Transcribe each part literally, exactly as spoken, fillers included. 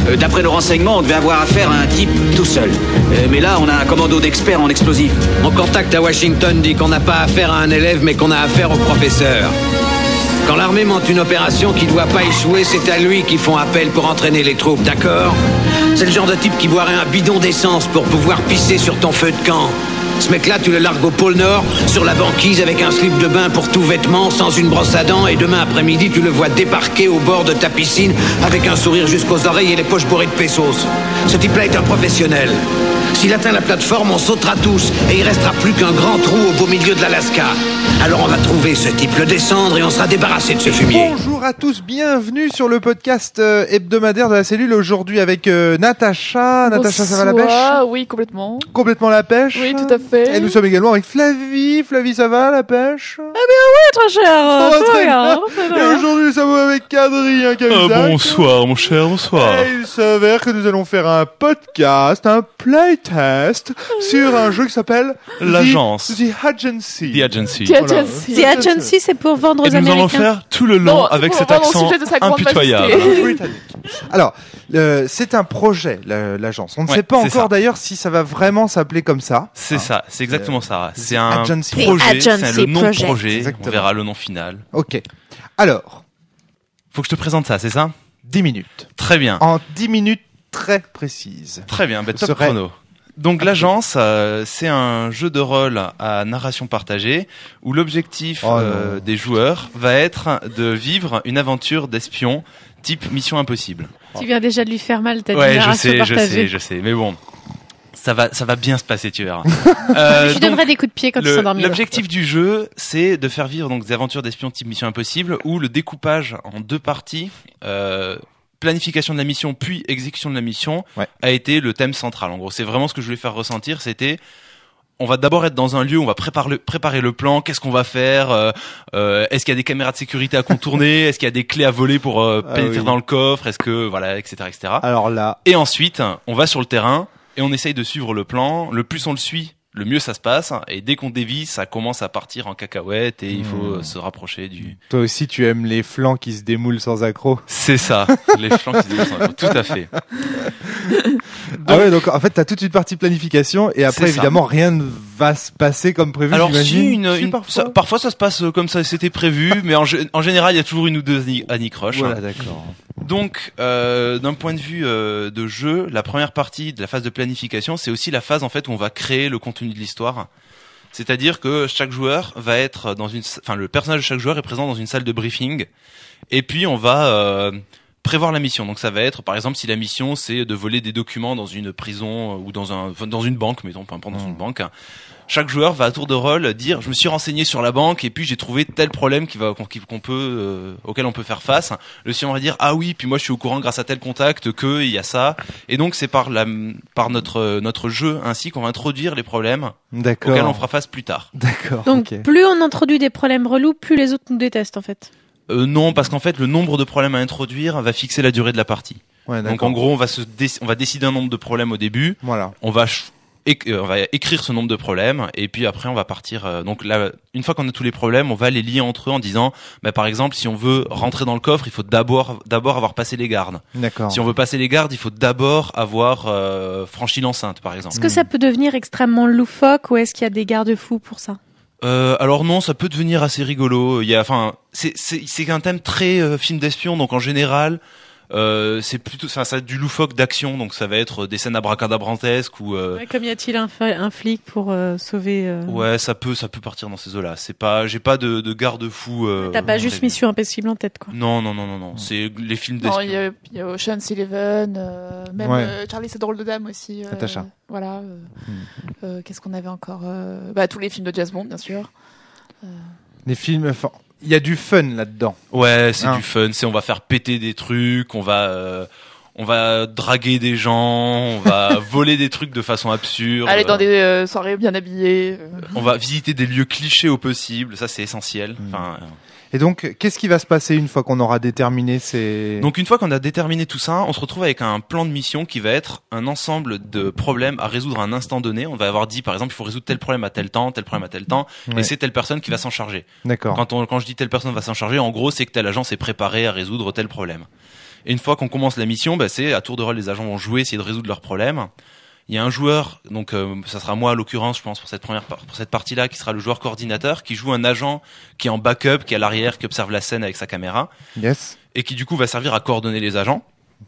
Euh, d'après nos renseignements, on devait avoir affaire à un type tout seul. Euh, mais là, on a un commando d'experts en explosifs. Mon contact à Washington dit qu'on n'a pas affaire à un élève, mais qu'on a affaire au professeur. Quand l'armée monte une opération qui ne doit pas échouer, c'est à lui qu'ils font appel pour entraîner les troupes, d'accord ? C'est le genre de type qui boirait un bidon d'essence pour pouvoir pisser sur ton feu de camp. Ce mec-là, tu le largues au pôle Nord, sur la banquise avec un slip de bain pour tout vêtement, sans une brosse à dents, et demain après-midi, tu le vois débarquer au bord de ta piscine avec un sourire jusqu'aux oreilles et les poches bourrées de pesos. Ce type-là est un professionnel. S'il atteint la plateforme, on sautera tous, et il restera plus qu'un grand trou au beau milieu de l'Alaska. Alors on va trouver ce type, le descendre, et on sera débarrassé de ce fumier. Bonjour à tous, bienvenue sur le podcast euh, hebdomadaire de la cellule, aujourd'hui avec euh, Natacha. Natacha, ça va la pêche ? Oui, complètement. Complètement la pêche ? Oui, tout à fait. Et nous sommes également avec Flavie. Flavie, ça va la pêche ? Eh bien oui, très cher. Oh, très très bien. bien. Et aujourd'hui, nous sommes avec Adrien Cahuzac. Ah, bonsoir, mon cher, bonsoir. Et il s'avère que nous allons faire un podcast, un playtest, sur un jeu qui s'appelle L'Agence. The, The Agency. The Agency. The Agency. The Agency, c'est pour vendre Et aux nous allons Américains. faire tout le long Non, avec pour cet vendre au accent sujet de sa grande impitoyable. majesté. Britannique. Alors, euh, c'est un projet, la- l'agence. On ne Ouais, sait pas c'est encore ça. d'ailleurs si ça va vraiment s'appeler comme ça. C'est ça, c'est exactement ça. C'est The un Agency. projet, The c'est Agency le nom de Project. projet. Exactement. On verra le nom final. Ok. Alors, Faut que je te présente ça, c'est ça? dix minutes. Très bien. En dix minutes très précises. Très bien, bah, Ce top serait- chrono. Donc l'agence, euh, c'est un jeu de rôle à narration partagée où l'objectif Oh euh, non. des joueurs va être de vivre une aventure d'espion type Mission Impossible. Tu viens déjà de lui faire mal, t'as dit Ouais, je narration sais, je partagée. sais, je sais, mais bon, ça va, ça va bien se passer, tu verras. Euh, Je lui donc, donnerai des coups de pied quand il le- s'endormira. L'objectif du jeu, c'est de faire vivre donc des aventures d'espion type Mission Impossible, où le découpage en deux parties, euh, planification de la mission puis exécution de la mission, Ouais. a été le thème central. En gros, c'est vraiment ce que je voulais faire ressentir. C'était, on va d'abord être dans un lieu, on va préparer le, préparer le plan. Qu'est-ce qu'on va faire euh, euh, Est-ce qu'il y a des caméras de sécurité à contourner Est-ce qu'il y a des clés à voler pour euh, Ah pénétrer oui. dans le coffre Est-ce que voilà, et cetera, et cetera. Alors là, Et ensuite, on va sur le terrain et on essaye de suivre le plan. Le plus on le suit, le mieux ça se passe. Et dès qu'on dévie, ça commence à partir en cacahuète et il faut Mmh. euh, se rapprocher du... toi aussi tu aimes les flancs qui se démoulent sans accroc. C'est ça, les flancs qui se développent. Tout à fait. Ah ouais, donc en fait t'as toute une partie planification et après C'est ça. évidemment rien ne va se passer comme prévu. Alors si, j'imagine. une, Si, une- parfois. ça- parfois ça se passe euh, comme ça c'était prévu, mais en, gé- en général il y a toujours une ou deux ani- anicroches. Voilà, d'accord. Donc, euh, d'un point de vue euh, de jeu, la première partie de la phase de planification, c'est aussi la phase en fait où on va créer le contenu de l'histoire. C'est-à-dire que chaque joueur va être dans une, enfin le personnage de chaque joueur est présent dans une salle de briefing, et puis on va euh, prévoir la mission. Donc ça va être, par exemple, si la mission c'est de voler des documents dans une prison ou dans un, enfin, dans une banque, mettons, peu importe, dans Mmh. une banque. Chaque joueur va à tour de rôle dire je me suis renseigné sur la banque et puis j'ai trouvé tel problème qui va qu'on qu'on peut euh, auquel on peut faire face. Le suivant va dire ah oui puis moi je suis au courant grâce à tel contact que il y a ça, et donc c'est par la par notre notre jeu ainsi qu'on va introduire les problèmes D'accord. auxquels on fera face plus tard. D'accord. Donc, ok. plus on introduit des problèmes relous, plus les autres nous détestent, en fait. Euh, non, parce qu'en fait le nombre de problèmes à introduire va fixer la durée de la partie. Ouais, Donc d'accord. en gros on va se dé- on va décider un nombre de problèmes au début. Voilà. On va ch- éc- euh, on va écrire ce nombre de problèmes et puis après on va partir euh, donc là une fois qu'on a tous les problèmes on va les lier entre eux en disant bah, par exemple si on veut rentrer dans le coffre il faut d'abord d'abord avoir passé les gardes. D'accord. Si on veut passer les gardes il faut d'abord avoir euh, franchi l'enceinte par exemple. Est-ce que ça peut devenir extrêmement loufoque ou est-ce qu'il y a des garde-fous pour ça? Euh, alors non, ça peut devenir assez rigolo. Il y a, enfin, c'est c'est c'est un thème très euh, film d'espion, donc en général, euh, c'est plutôt, ça, ça a du loufoque d'action, donc ça va être des scènes abracadabrantesques ou euh, Ouais, comme y a-t-il un, fa- un flic pour euh, sauver... euh, ouais, ça peut, ça peut partir dans ces eaux-là. C'est pas, j'ai pas de, de garde-fou. Euh, T'as pas juste prévu. Mission Impossible en tête, quoi. Non, non, non, non, non. C'est les films Non, il y d'espion. a, il y a Ocean's Eleven, euh, même Ouais. euh, Charlie c'est drôle de dame aussi. euh, Natacha. Voilà. euh, Hmm. euh, Qu'est-ce qu'on avait encore euh, Bah tous les films de James Bond bien sûr. Les films, enfin, il y a du fun là-dedans. Ouais, c'est Ah. du fun. C'est on va faire péter des trucs, on va. Euh, on va draguer des gens, on va voler des trucs de façon absurde. Aller dans des euh, soirées bien habillées. euh. On va visiter des lieux clichés au possible, ça c'est essentiel. Mm. Enfin, euh, Et donc, qu'est-ce qui va se passer une fois qu'on aura déterminé ces... donc une fois qu'on a déterminé tout ça, on se retrouve avec un plan de mission qui va être un ensemble de problèmes à résoudre à un instant donné. On va avoir dit par exemple il faut résoudre tel problème à tel temps, tel problème à tel temps, Ouais. et c'est telle personne qui va s'en charger. D'accord. Quand, on, quand je dis telle personne va s'en charger, en gros c'est que telle agence est préparée à résoudre tel problème. Et une fois qu'on commence la mission, bah, c'est à tour de rôle, les agents vont jouer, essayer de résoudre leurs problèmes. Il y a un joueur, donc euh, ça sera moi à l'occurrence, je pense pour cette première par- pour cette partie-là, qui sera le joueur coordinateur, qui joue un agent qui est en backup, qui est à l'arrière, qui observe la scène avec sa caméra, Yes. et qui du coup va servir à coordonner les agents.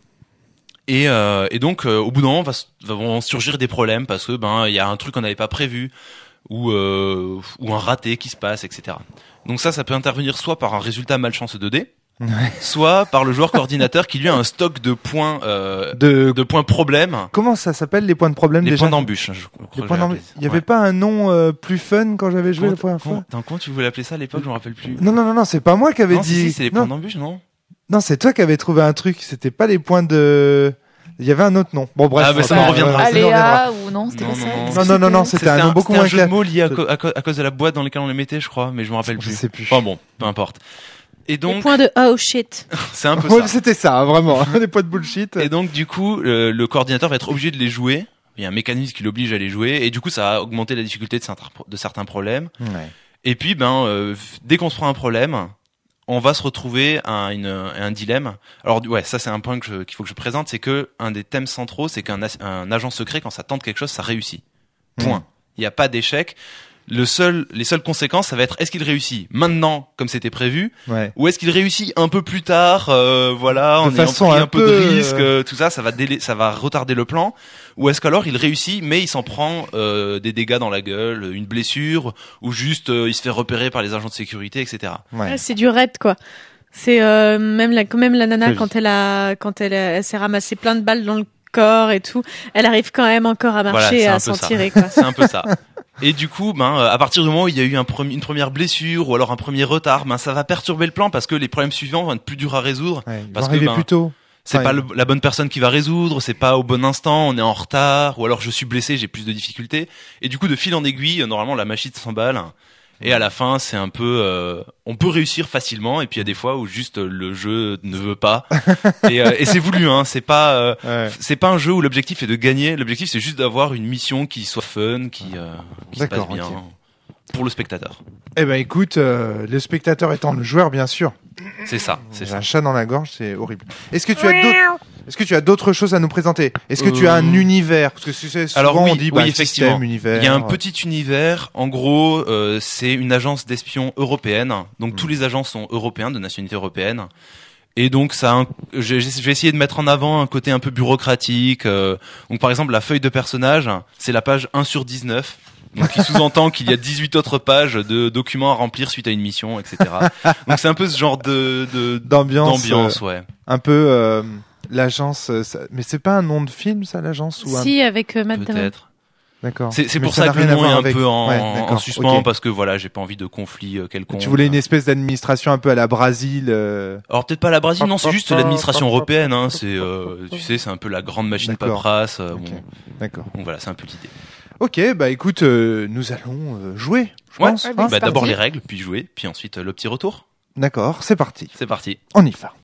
Et, euh, et donc euh, au bout d'un moment va, s- va- vont surgir des problèmes parce que ben il y a un truc qu'on n'avait pas prévu ou euh, ou un raté qui se passe, et cetera. Donc ça, ça peut intervenir soit par un résultat malchance deux D, Ouais. soit par le joueur coordinateur qui lui a un stock de points euh, De... de points problèmes, Comment ça s'appelle les points de problème les déjà? points d'embûche. Je crois Les que points je d'embûche. l'appelais. Il y avait Ouais. pas un nom euh, plus fun quand j'avais joué Comment- la première comment- fois? Attends, comment tu voulais l'appeler ça à l'époque? Je me rappelle plus. Non, non, non, non, c'est pas moi qui avais Non, dit. si, si, c'est les non, points d'embûche, non? non, c'est toi qui avais trouvé un truc. C'était pas les points de. Il y avait un autre nom. Bon, bref. Ah, bah, ça on me va- reviendra. ouais, ça nous reviendra. Aléa ou non, c'était Non, pas ça. non, non. Qu'est-ce Non, que non, non, non, c'était c'était un nom beaucoup c'était moins jeu de clair. mots lié à, co- à co- à cause de la boîte dans laquelle on les mettait, je crois, mais je me rappelle Je plus. sais plus. Enfin bon, peu importe. Et Les donc, points de oh shit. c'est un peu Ouais, ça. c'était ça, hein, vraiment. Les points de bullshit. Et donc, du coup, le, le coordinateur va être obligé de les jouer. Il y a un mécanisme qui l'oblige à les jouer, et du coup, ça va augmenter la difficulté de certains, de certains problèmes. Ouais. Et puis, ben, euh, dès qu'on se prend un problème, on va se retrouver à une, un dilemme. Alors, ouais, ça c'est un point que je- qu'il faut que je présente, c'est que un des thèmes centraux, c'est qu'un as- un agent secret, quand ça tente quelque chose, ça réussit. Point. Il n'y a pas d'échec. Le seul, les seules conséquences, ça va être est-ce qu'il réussit maintenant, comme c'était prévu, Ouais. ou est-ce qu'il réussit un peu plus tard, euh, voilà, en ayant façon pris un un peu peu, de risque, euh, euh, tout ça, ça va délai, ça va retarder le plan, ou est-ce qu'alors il réussit, mais il s'en prend euh, des dégâts dans la gueule, une blessure, ou juste euh, il se fait repérer par les agents de sécurité, et cetera. Ouais. Ouais, c'est du raid, quoi. C'est euh, même la quand même la nana Oui. quand elle a quand elle, a- elle s'est ramassé plein de balles dans le corps et tout, elle arrive quand même encore à Voilà, marcher c'est et un à peu s'en ça. tirer, quoi. C'est un peu ça. Et du coup, ben, euh, à partir du moment où il y a eu un premi- une première blessure ou alors un premier retard, ben, ça va perturber le plan parce que les problèmes suivants vont être plus durs à résoudre. Ouais, ils Parce vont que, arriver ben, plus tôt. C'est Ouais. pas le- la bonne personne qui va résoudre, c'est pas au bon instant, on est en retard, ou alors je suis blessé, j'ai plus de difficultés. Et du coup, de fil en aiguille, euh, normalement, la machine s'emballe. Et à la fin, c'est un peu, euh, on peut réussir facilement. Et puis il y a des fois où juste euh, le jeu ne veut pas. et, euh, et c'est voulu, hein. C'est pas, euh, Ouais. c'est pas un jeu où l'objectif est de gagner. L'objectif c'est juste d'avoir une mission qui soit fun, qui, euh, qui se passe D'accord, bien ok. pour le spectateur. Eh ben, écoute, euh, le spectateur étant le joueur, bien sûr. C'est ça, c'est J'ai ça. un chat dans la gorge, c'est horrible. Est-ce que tu as d'autres, est-ce que tu as d'autres choses à nous présenter? Est-ce que tu as un Euh, univers? Parce que tu sais, souvent Alors oui, on dit, oui, bah, effectivement. système, univers. Il y a un ouais. petit univers. En gros, euh, c'est une agence d'espions européenne. Donc tous les agents sont européens, de nationalité européenne. Et donc ça, a un- j'ai- j'ai- je vais essayer de mettre en avant un côté un peu bureaucratique. euh, donc par exemple, la feuille de personnage, c'est la page un sur dix-neuf. Donc qui sous-entend qu'il y a dix-huit autres pages de documents à remplir suite à une mission, et cetera. Donc c'est un peu ce genre de de- D'ambiance, d'ambiance, ouais. Un peu euh, l'agence, euh, ça- mais c'est pas un nom de film, ça, l'agence ou un... Si, avec euh, Matt Damon. Peut-être. D'accord. C'est c'est Mais pour ça, n'a que le rien à nom est voir un avec- peu en, Ouais, en d'accord, suspens ok. parce que voilà, j'ai pas envie de conflit euh, quelconque. Tu voulais une espèce d'administration un peu à la Brésil. euh, Alors peut-être pas la Brésil, non, c'est Hop, juste hop, l'administration hop, hop, européenne. Hein, hop, c'est, hop, euh, hop, tu hop. sais, c'est un peu la grande machine D'accord. paperasse. euh, Ok. bon. D'accord. Donc voilà, c'est un peu l'idée. Ok, bah écoute, euh, nous allons euh, jouer, je Ouais. pense. Ouais, hein. bah, Bah, d'abord parti. les règles, puis jouer, puis ensuite euh, le petit retour. D'accord, c'est parti. C'est parti. On y va.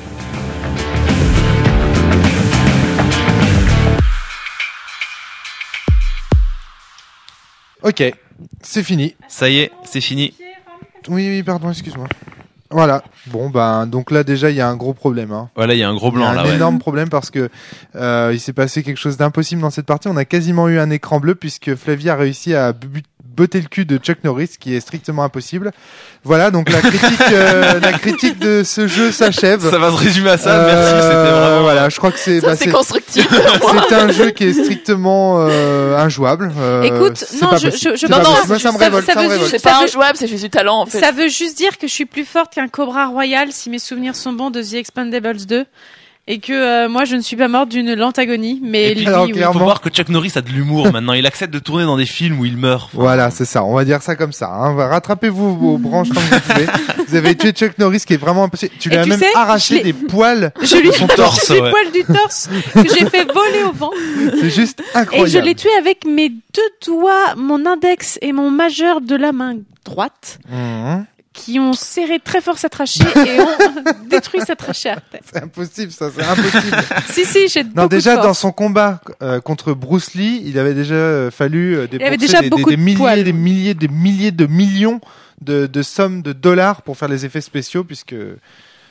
Ok, c'est fini. Ça y est, c'est fini. Oui, oui, pardon, excuse-moi. Voilà. Bon, ben, donc là déjà, il y a un gros problème. Hein. Voilà, il y a un gros Il y blanc a un là. Ouais. énorme problème parce que euh, il s'est passé quelque chose d'impossible dans cette partie. On a quasiment eu un écran bleu puisque Flavie a réussi à bu- botter le cul de Chuck Norris, ce qui est strictement impossible. Voilà, donc la critique, euh, la critique de ce jeu s'achève. Ça va se résumer à ça. Euh, Merci, c'était vraiment. Voilà, je crois que c'est. Ça, bah, c'est c'est constructif. c'est un jeu qui est strictement euh, injouable. Euh, Écoute, c'est non, pas je- possible. je- je C'est pas pense- possible. Moi, ça me ça- révolte. ça Ça me veut révolte. C'est Ça pas veut- injouable, c'est juste du talent en fait. Ça veut juste dire que je suis plus forte qu'un Cobra Royal, si mes souvenirs sont bons, de The Expendables deux. Et que euh, moi, je ne suis pas morte d'une lente agonie. Mais Et puis, lui, alors, oui. Il clairement- faut voir que Chuck Norris a de l'humour maintenant. Il accepte de tourner dans des films où il meurt. Enfin, Voilà, c'est ça. On va dire ça comme ça. Hein. Rattrapez-vous vos branches tant que vous pouvez. Vous avez tué Chuck Norris, qui est vraiment impossible. Tu lui Et as tu même sais, arraché je l'ai- des poils. Je lui ai son torse, les ouais. poils du torse que j'ai fait voler au vent. C'est juste Et incroyable. je l'ai tué avec mes deux doigts, mon index et mon majeur de la main droite, Mhm. qui ont serré très fort sa trachée et ont détruit sa trachée à terre. C'est impossible, ça. C'est impossible. Si, si, j'ai Non, beaucoup déjà, de force. dans son combat euh, contre Bruce Lee, il avait déjà euh, fallu euh, débourser avait déjà des, beaucoup des, des de milliers, poils. des milliers, des milliers de millions de, de sommes de dollars pour faire les effets spéciaux, puisque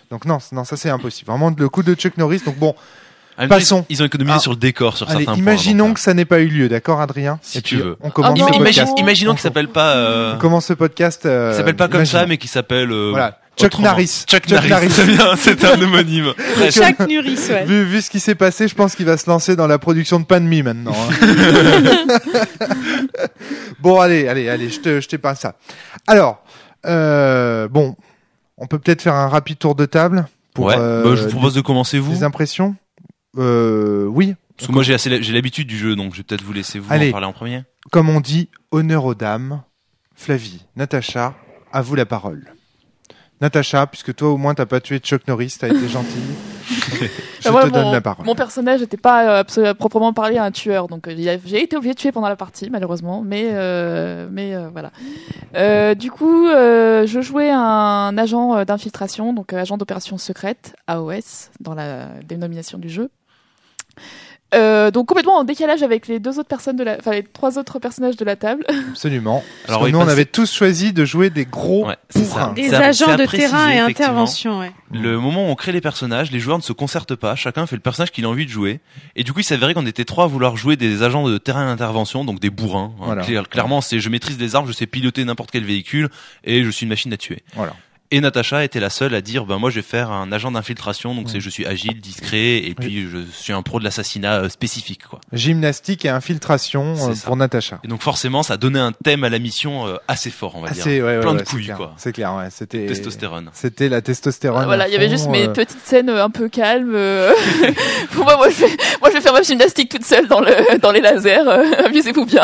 Donc non, non, ça c'est impossible. Vraiment le coup de Chuck Norris. Donc bon, En même temps, passons. Ils, ils ont économisé Ah. sur le décor sur Allez, certains imaginons points. que ça n'ait pas eu lieu, d'accord, Adrien? Si Et tu puis, veux. On commence Ah, ce non, Ima- podcast. imagine- imaginons On- qu'il s'appelle pas. Euh, On commence ce podcast. Euh, qu'il s'appelle pas comme imaginons. ça, mais qui s'appelle. Euh, Voilà. Chuck autrement. Norris. Chuck, Chuck Norris. Norris. C'est bien, c'est un homonyme. Presque. Chuck Norris, ouais. Vu, vu ce qui s'est passé, je pense qu'il va se lancer dans la production de pain de mie maintenant. hein. Bon, allez, allez, allez, je te, je t'épargne ça. Alors, euh, bon, on peut peut-être faire un rapide tour de table pour Ouais. euh, Bah, je vous propose de commencer vous. des impressions. Euh, oui, Parce que moi j'ai assez, j'ai l'habitude du jeu, donc je vais peut-être vous laisser vous Allez. en parler en premier. comme on dit, honneur aux dames. Flavie, Natacha, à vous la parole. Natacha, puisque toi au moins t'as pas tué Chuck Norris, t'as été gentille. Je Bah, moi, te donne mon, la parole. mon personnage n'était pas euh, absolu- proprement parlé un tueur, donc euh, il a- j'ai été obligé de tuer pendant la partie, malheureusement, mais euh, mais euh, voilà. Euh, du coup, euh, je jouais un agent euh, d'infiltration, donc euh, agent d'opération secrète, A O S, dans la dénomination du jeu. Euh, donc complètement en décalage avec les deux autres personnes de la, enfin les trois autres personnages de la table. Absolument. Parce Alors, que oui, nous, on parce- avait tous choisi de jouer des gros Ouais, c'est ça. bourrins. Des C'est à- agents c'est à de préciser, terrain et effectivement. intervention, ouais. Le moment où on crée les personnages, les joueurs ne se concertent pas, chacun fait le personnage qu'il a envie de jouer. Et du coup, il s'avérait qu'on était trois à vouloir jouer des agents de terrain d'intervention, donc des bourrins. hein. Voilà. Claire- clairement, c'est je maîtrise des armes, je sais piloter n'importe quel véhicule et je suis une machine à tuer. Voilà. Et Natacha était la seule à dire ben moi je vais faire un agent d'infiltration, donc c'est je suis agile, discret et puis je suis un pro de l'assassinat euh, spécifique quoi. Gymnastique et infiltration C'est euh, ça. pour Natacha. Et donc forcément ça donnait un thème à la mission euh, assez fort on va Ah, dire. c'est- ouais, ouais, Plein ouais, de c'est couilles clair. quoi. C'est clair, ouais. C'était Testostérone. C'était la testostérone. Voilà, à il y avait fond, juste mes euh, petites scènes euh, un peu calmes. euh. Pour moi, moi je, vais, moi, je vais faire ma gymnastique toute seule dans, le, dans les lasers. euh, Amusez-vous bien.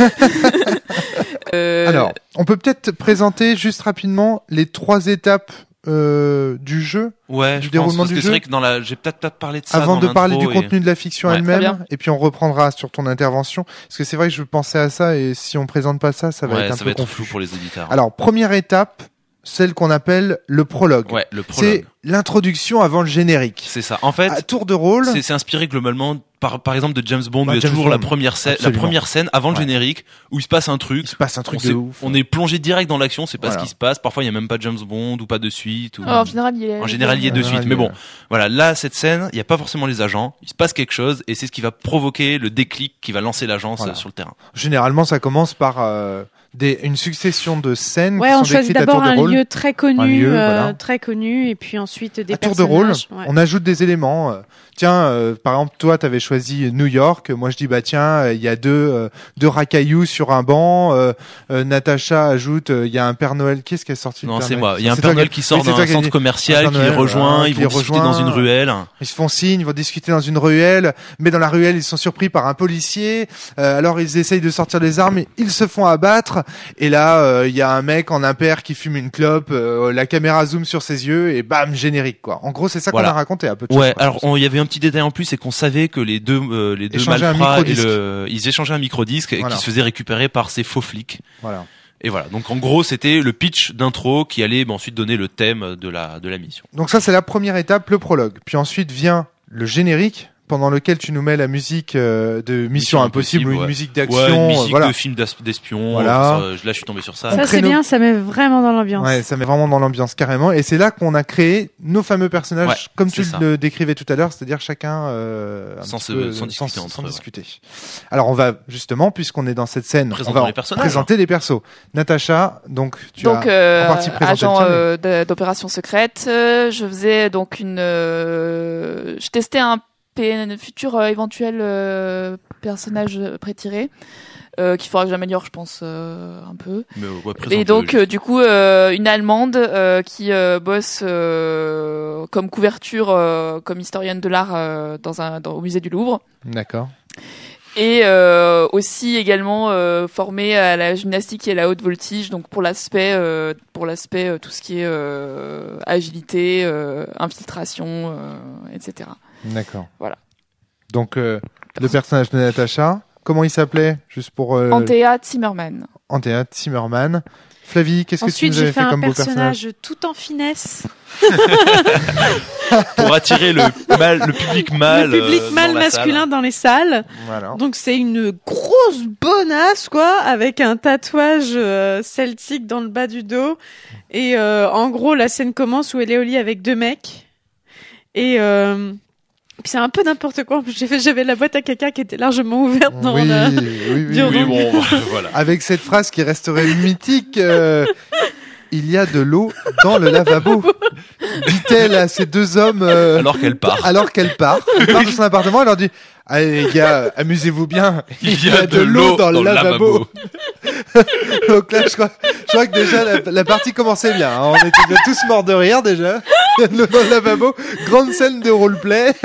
Euh, Alors, on peut peut-être présenter juste rapidement les trois étapes euh, du jeu Ouais, du je pense déroulement parce du que jeu. c'est vrai que dans la j'ai peut-être pas parlé de ça avant dans de parler du l'intro et- contenu de la fiction Ouais. Très elle-même, bien. et puis on reprendra sur ton intervention, parce que c'est vrai que je pensais à ça, et si on présente pas ça, ça va Ouais, être un ça peu va être confus. flou pour les auditeurs. Alors, première étape, celle qu'on appelle le prologue. ouais, le C'est prologue. l'introduction avant le générique. C'est ça. En fait, À tour de rôle, c'est c'est inspiré globalement par par exemple de James Bond Bah, où il y a James toujours Bond. la première scène la Absolument. première scène avant le Ouais. générique où il se passe un truc. il se passe un truc on, de sait- ouf. on est plongé direct dans l'action, c'est pas Voilà. ce qui se passe. Parfois, il y a même pas James Bond ou pas de suite. Ou... oh, en général, il est. En général, il y a de Euh, suite. ouais, Mais bon, ouais. voilà. Là, cette scène, il y a pas forcément les agents. Il se passe quelque chose et c'est ce qui va provoquer le déclic qui va lancer l'agence Voilà. euh, sur le terrain. Généralement, ça commence par euh, des, une succession de scènes Ouais, qui on sont choisit décrites à d'abord tour de un rôle. lieu très connu, Un lieu, euh, voilà. très connu, et puis ensuite des À tour de rôle, personnages. Ouais. on ajoute des éléments. euh, Tiens, euh, par exemple, toi, t'avais choisi New York. Moi, je dis bah tiens, euh, il y a deux euh, deux racailloux sur un banc. Euh, euh, Natacha ajoute, euh, il y a un Père Noël. Qui est-ce qui a sorti le Non, Père c'est Noël moi. Il y a un C'est Père toi Noël qui- qui sort oui, c'est toi d'un qui as centre dit- commercial, Un qui Père les Noël, rejoint. voilà, Ils qui vont les discuter rejoint. dans une ruelle. Ils se font signe, ils vont discuter dans une ruelle, mais dans la ruelle, ils sont surpris par un policier. Euh, alors ils essayent de sortir les armes, et ils se font abattre. Et là, euh, il y a un mec en impair qui fume une clope. euh, la caméra zoome sur ses yeux et bam, générique quoi. En gros, c'est ça Voilà. qu'on a raconté un peu. De Ouais, choses, quoi. alors on- il y avait un petit détail en plus, c'est qu'on savait que les deux, euh, les deux Échanger un malfrats, et microdisque. le, ils échangeaient un microdisque Voilà. qui se faisait récupérer par ces faux flics. Voilà. Et voilà. Donc en gros, c'était le pitch d'intro qui allait bah, ensuite donner le thème de la de la mission. Donc ça, c'est la première étape, le prologue. Puis ensuite vient le générique, pendant lequel tu nous mets la musique euh, de Mission, Mission Impossible, Impossible, ou une ouais. musique d'action. Ouais, une musique euh, voilà. de film d'as- d'espion. Voilà. euh, ça, je- là, je suis tombé sur ça. On Ça, crée c'est nos- bien, ça met vraiment dans l'ambiance. Ouais, ça met vraiment dans l'ambiance carrément. Et c'est là qu'on a créé nos fameux personnages, Ouais, comme tu c'est ça. le décrivais tout à l'heure, c'est-à-dire chacun euh, un Sans petit se- peu, sans discuter entre eux, ouais. discuter. Alors on va justement, puisqu'on est dans cette scène, on Présentons va les personnages. présenter les persos. Natacha, donc tu Donc, as euh, en partie présenté agent le tien, mais- euh, de- d'opération secrète, euh, je faisais donc une, euh, je testais un P- un futur euh, éventuel euh, personnage prétiré, euh, qu'il faudra que j'améliore, je pense, euh, un peu. Mais, ouais, Et présente-le. donc, euh, du coup, euh, une Allemande euh, qui euh, bosse euh, comme couverture, euh, comme historienne de l'art euh, dans un, dans, au musée du Louvre. D'accord. Et euh, aussi également euh, formée à la gymnastique et à la haute voltige, donc pour l'aspect, euh, pour l'aspect euh, tout ce qui est euh, agilité, euh, infiltration, euh, et cetera. D'accord. Voilà. Donc euh, le personnage de Natacha, comment il s'appelait, juste pour euh, Antea Zimmerman. Antea Zimmerman. Flavie, qu'est-ce que tu Ensuite, nous j'ai avais fait fait un comme beau personnage, personnage tout en finesse. Pour attirer le mal, le public mâle. Le public euh, mâle dans la masculin salle. dans les salles. Voilà. Donc c'est une grosse bonasse quoi, avec un tatouage euh, celtique dans le bas du dos. Et euh, en gros, la scène commence où elle est au lit avec deux mecs. Et euh, puis c'est un peu n'importe quoi. En plus, j'ai fait, j'avais la boîte à caca qui était largement ouverte dans oui, la... oui, oui, Dire oui. Oui, bon, voilà. Avec cette phrase qui resterait mythique. euh, Il y a de l'eau dans le lavabo, dit-elle à ces deux hommes euh, Alors qu'elle part. alors qu'elle part. Elle part de son appartement, elle leur dit « Allez les gars, amusez-vous bien, Il y a de l'eau dans le lavabo. » Donc là, je crois, je crois que déjà la, la partie commençait bien. hein. On était déjà tous morts de rire déjà. Il y a de l'eau dans le lavabo, grande scène de roleplay.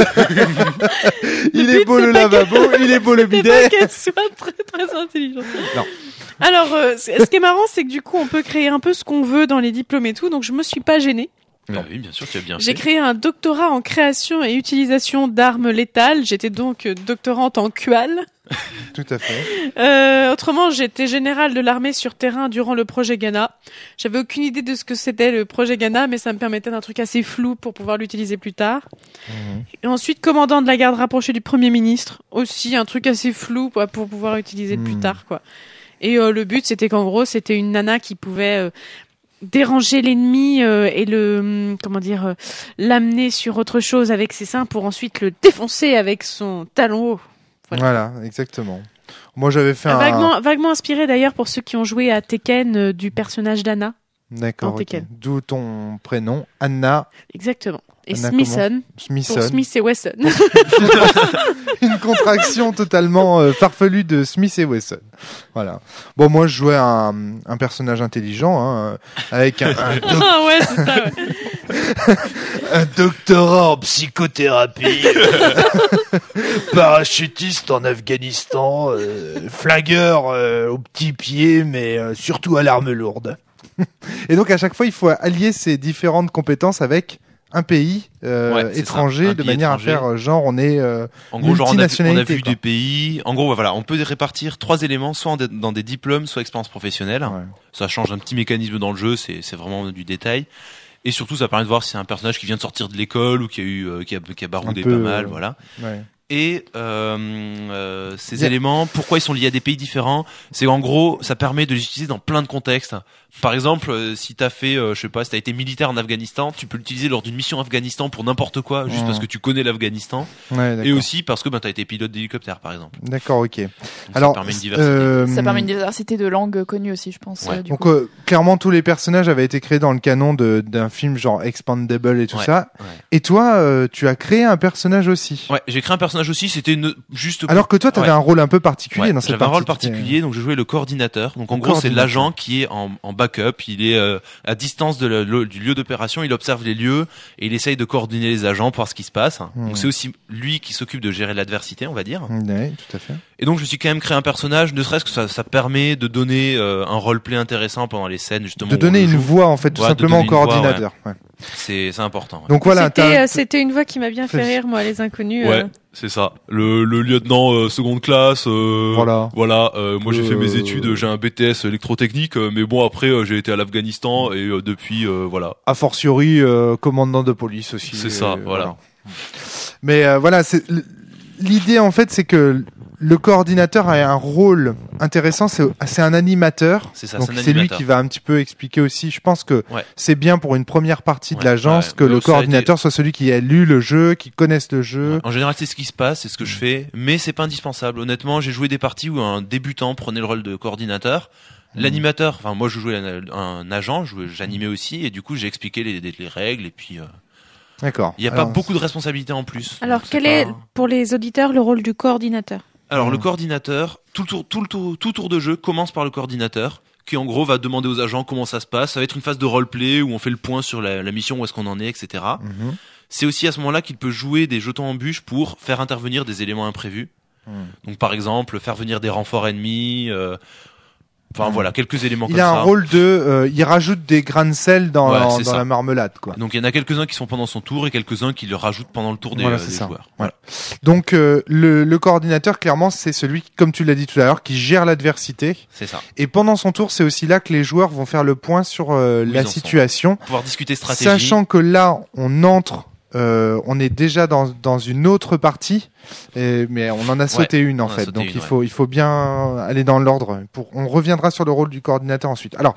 Il Le est but, beau c'est le pas lavabo, il est beau le C'est pas bidet. qu'elle soit très très intelligente. Non. Alors, euh, c- ce qui est marrant, c'est que du coup, on peut créer un peu ce qu'on veut dans les diplômes et tout. Donc, je me suis pas gênée. Ah oui, bien sûr, tu as bien J'ai fait. créé un doctorat en création et utilisation d'armes létales. J'étais donc euh, doctorante en Q A L. Tout à fait. Euh, autrement, j'étais générale de l'armée sur terrain durant le projet Ghana. J'avais aucune idée de ce que c'était le projet Ghana, mais ça me permettait d'un truc assez flou pour pouvoir l'utiliser plus tard. Mhm. Et ensuite, commandant de la garde rapprochée du Premier ministre. Aussi, un truc assez flou quoi, pour pouvoir utiliser plus Mhm. tard, quoi. Et euh, le but, c'était qu'en gros, c'était une nana qui pouvait euh, déranger l'ennemi euh, et le hum, comment dire euh, l'amener sur autre chose avec ses seins pour ensuite le défoncer avec son talon haut. Voilà. Voilà, exactement. Moi, j'avais fait un... Vaguement, vaguement inspiré d'ailleurs pour ceux qui ont joué à Tekken euh, du personnage d'Anna. D'accord, en ok. Tekken. D'où ton prénom, Anna Exactement. Et Anna Smithson Smithson. pour Smith et Wesson. Une contraction totalement euh, farfelue de Smith et Wesson. Voilà. Bon, moi, je jouais un, un personnage intelligent, hein, euh, avec un, un, doc- Ah ouais, c'est ça. Ouais. un doctorat en psychothérapie, parachutiste en Afghanistan, euh, flingueur euh, au petit pied, mais euh, surtout à l'arme lourde. Et donc, à chaque fois, il faut allier ces différentes compétences avec un pays euh, Ouais, c'est étranger, ça, un de pays manière étranger. à faire euh, genre on est euh, En gros, genre, on a vu, on a multinationalité, vu quoi. des pays. En gros, voilà, on peut répartir trois éléments, soit en dé- dans des diplômes, soit expérience professionnelle. Ouais. Ça change un petit mécanisme dans le jeu, c'est c'est vraiment du détail. Et surtout, ça permet de voir si c'est un personnage qui vient de sortir de l'école ou qui a eu, euh, qui a, qui a baroudé Un peu, pas mal, euh, voilà. Ouais. Et euh, euh, ces Bien. éléments, pourquoi ils sont liés à des pays différents? C'est en gros, ça permet de les utiliser dans plein de contextes. Par exemple, euh, si t'as fait, euh, je sais pas, si t'as été militaire en Afghanistan, tu peux l'utiliser lors d'une mission Afghanistan pour n'importe quoi, juste Mmh. parce que tu connais l'Afghanistan, Ouais, et d'accord. aussi parce que ben t'as été pilote d'hélicoptère, par exemple. D'accord, ok. Donc, Alors, ça permet une diversité. euh, Ça permet une diversité de langues connues aussi, je pense. Ouais. euh, du donc coup. euh, clairement tous les personnages avaient été créés dans le canon de d'un film genre Expandable et tout Ouais, ça. ouais. Et toi, euh, tu as créé un personnage aussi. Ouais, j'ai créé un personnage aussi. C'était une juste. pour- Alors que toi, tu avais Ouais. un rôle un peu particulier Ouais, dans cette j'avais un partie. rôle particulier, donc je jouais le coordinateur. Donc en Le gros, c'est coordinateur. l'agent qui est en, en backup. Il est euh, à distance de la- le- du lieu d'opération. Il observe les lieux et il essaye de coordonner les agents pour voir ce qui se passe. Hmm. Donc c'est aussi lui qui s'occupe de gérer l'adversité, on va dire. Oui, tout à fait. Et donc je me suis quand même créé un personnage, ne serait-ce que ça, ça permet de donner euh, un roleplay intéressant pendant les scènes justement. De où donner on une joue. voix en fait, tout Ouais, de simplement au donner une voix, coordinateur. Ouais. C'est c'est important. ouais. Donc voilà, C'était, t'as- euh, c'était une voix qui m'a bien fait Fais- rire, moi, les inconnus. Ouais, euh. c'est ça. Le, le lieutenant euh, seconde classe. euh, Voilà. Voilà. euh, moi, j'ai fait mes Euh, études. J'ai un B T S électrotechnique, euh, mais bon, après, euh, j'ai été à l'Afghanistan et euh, depuis, euh, voilà. a fortiori euh, commandant de police aussi. C'est ça, euh, voilà. Mais euh, voilà, c'est l'idée en fait, c'est que le coordinateur a un rôle intéressant. C'est c'est un animateur. C'est ça, Donc c'est un c'est lui animateur. qui va un petit peu expliquer aussi. Je pense que Ouais. c'est bien pour une première partie de Ouais, l'agence ouais. que Mais le ça a coordinateur soit celui qui a lu le jeu, qui connaisse le jeu. En général, c'est ce qui se passe, c'est ce que je fais, mais c'est pas indispensable. Honnêtement, j'ai joué des parties où un débutant prenait le rôle de coordinateur. L'animateur, enfin moi je jouais un, un agent, je jouais- j'animais aussi, et du coup j'ai expliqué les, les, les règles, et puis euh, D'accord. il n'y a Alors, pas beaucoup de responsabilités en plus. Alors, Donc, quel c'est est, pas- pour les auditeurs, le rôle du coordinateur? Alors Hmm. le coordinateur, tout le tour, tout le tour, tout tour de jeu commence par le coordinateur, qui en gros va demander aux agents comment ça se passe. Ça va être une phase de roleplay où on fait le point sur la, la mission, où est-ce qu'on en est, et cetera. Mhm. C'est aussi à ce moment-là qu'il peut jouer des jetons en bûche pour faire intervenir des éléments imprévus. Hmm. Donc par exemple, faire venir des renforts ennemis, euh, Enfin voilà, quelques éléments Il comme a ça. un rôle de, euh, il rajoute des grains de sel dans, Ouais, dans, c'est dans ça. la marmelade, quoi. Donc il y en a quelques-uns qui sont pendant son tour et quelques-uns qui le rajoutent pendant le tour des, Voilà, euh, c'est des ça. joueurs. Voilà. Donc euh, le, le coordinateur, clairement, c'est celui, comme tu l'as dit tout à l'heure, qui gère l'adversité. C'est ça. Et pendant son tour, c'est aussi là que les joueurs vont faire le point sur euh, Où la ils en sont. situation, Pouvoir discuter stratégie. sachant que là, on entre. Euh, on est déjà dans, dans une autre partie, et, mais on en a sauté une en on a fait. sauté Donc une, il ouais. faut il faut bien aller dans l'ordre. Pour on reviendra sur le rôle du coordinateur ensuite. Alors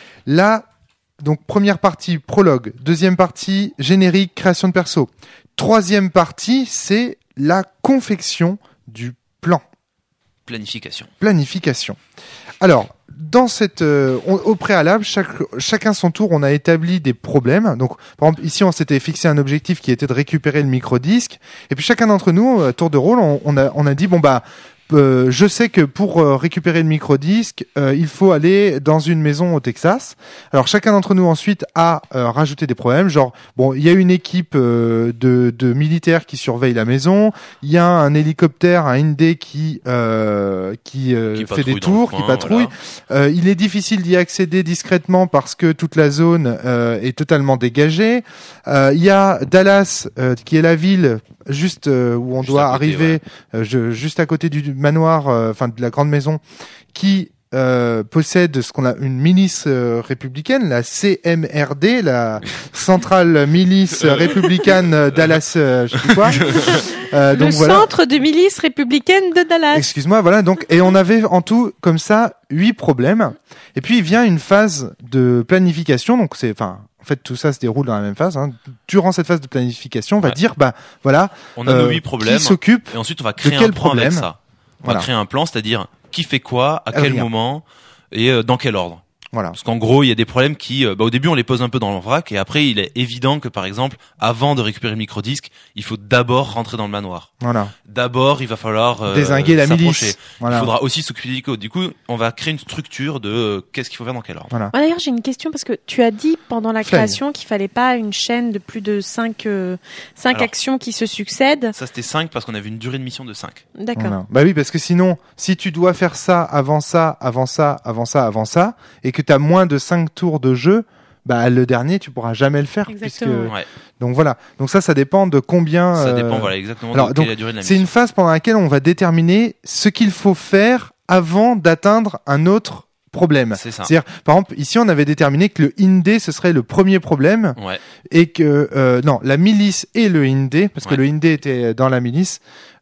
là, donc première partie prologue, deuxième partie générique, création de perso, troisième partie c'est la confection du plan, Planification. planification. Alors dans cette, euh, on- au préalable, chaque, chacun son tour, on a établi des problèmes. Donc, par exemple, ici, on s'était fixé un objectif qui était de récupérer le micro-disque. Et puis, chacun d'entre nous, euh, tour de rôle, on, on a, on a dit, bon, bah, euh, je sais que pour euh, récupérer le micro-disque, euh, il faut aller dans une maison au Texas. Alors, chacun d'entre nous, ensuite, a euh, rajouté des problèmes. Genre, bon, il y a une équipe euh, de, de militaires qui surveille la maison. Il y a un hélicoptère, un Indé qui, euh, qui, euh, Qui fait des patrouille dans le tours, coin, qui patrouille. voilà. Euh, il est difficile d'y accéder discrètement parce que toute la zone euh, est totalement dégagée. Euh, Il y a Dallas, euh, qui est la ville juste euh, où on Juste doit à côté, arriver, ouais. euh, je- juste à côté du manoir, euh, enfin de la grande maison, qui euh, possède ce qu'on a une milice euh, républicaine, la C M R D, la Centrale Milice Républicaine Dallas, euh, je sais plus quoi. Euh, Le donc voilà. centre de milice républicaine de Dallas. Excuse-moi, voilà. Donc, et on avait en tout comme ça huit problèmes. Et puis il vient une phase de planification. Donc c'est, enfin, en fait, tout ça se déroule dans la même phase. Hein. Durant cette phase de planification, on va Ouais. dire, bah voilà, On a euh, nos huit problèmes. qui s'occupe. Et ensuite, on va créer quel un plan avec problème ça. On Voilà. va créer un plan, c'est-à-dire qui fait quoi, à quel Rien. moment et euh, dans quel ordre. Voilà. Parce qu'en gros, il y a des problèmes qui, euh, bah, au début, on les pose un peu dans le vrac, et après, il est évident que, par exemple, avant de récupérer le microdisque, il faut d'abord rentrer dans le manoir. Voilà. D'abord, il va falloir euh, Dézinguer la s'approcher. milice. Voilà. Il faudra aussi s'occuper du code. Du coup, on va créer une structure de euh, qu'est-ce qu'il faut faire dans quel ordre. Voilà. Ah, d'ailleurs, j'ai une question parce que tu as dit pendant la Flingue. création qu'il fallait pas une chaîne de plus de cinq, euh, cinq Alors. actions qui se succèdent. Ça, c'était cinq parce qu'on avait une durée de mission de cinq. D'accord. Voilà. Bah oui, parce que sinon, si tu dois faire ça avant ça, avant ça, avant ça, avant ça, et que tu as moins de cinq tours de jeu, bah le dernier, tu pourras jamais le faire. Exactement. puisque- Ouais. Donc voilà. Donc ça, ça dépend de combien. Ça euh, dépend, voilà, exactement alors, de donc, quelle est la durée de la C'est mission. une phase pendant laquelle on va déterminer ce qu'il faut faire avant d'atteindre un autre problème. C'est ça. C'est-à-dire, par exemple, ici, on avait déterminé que le Indé, ce serait le premier problème, Ouais. et que, euh, non, la milice et le Indé, parce que Ouais. le Indé était dans la milice,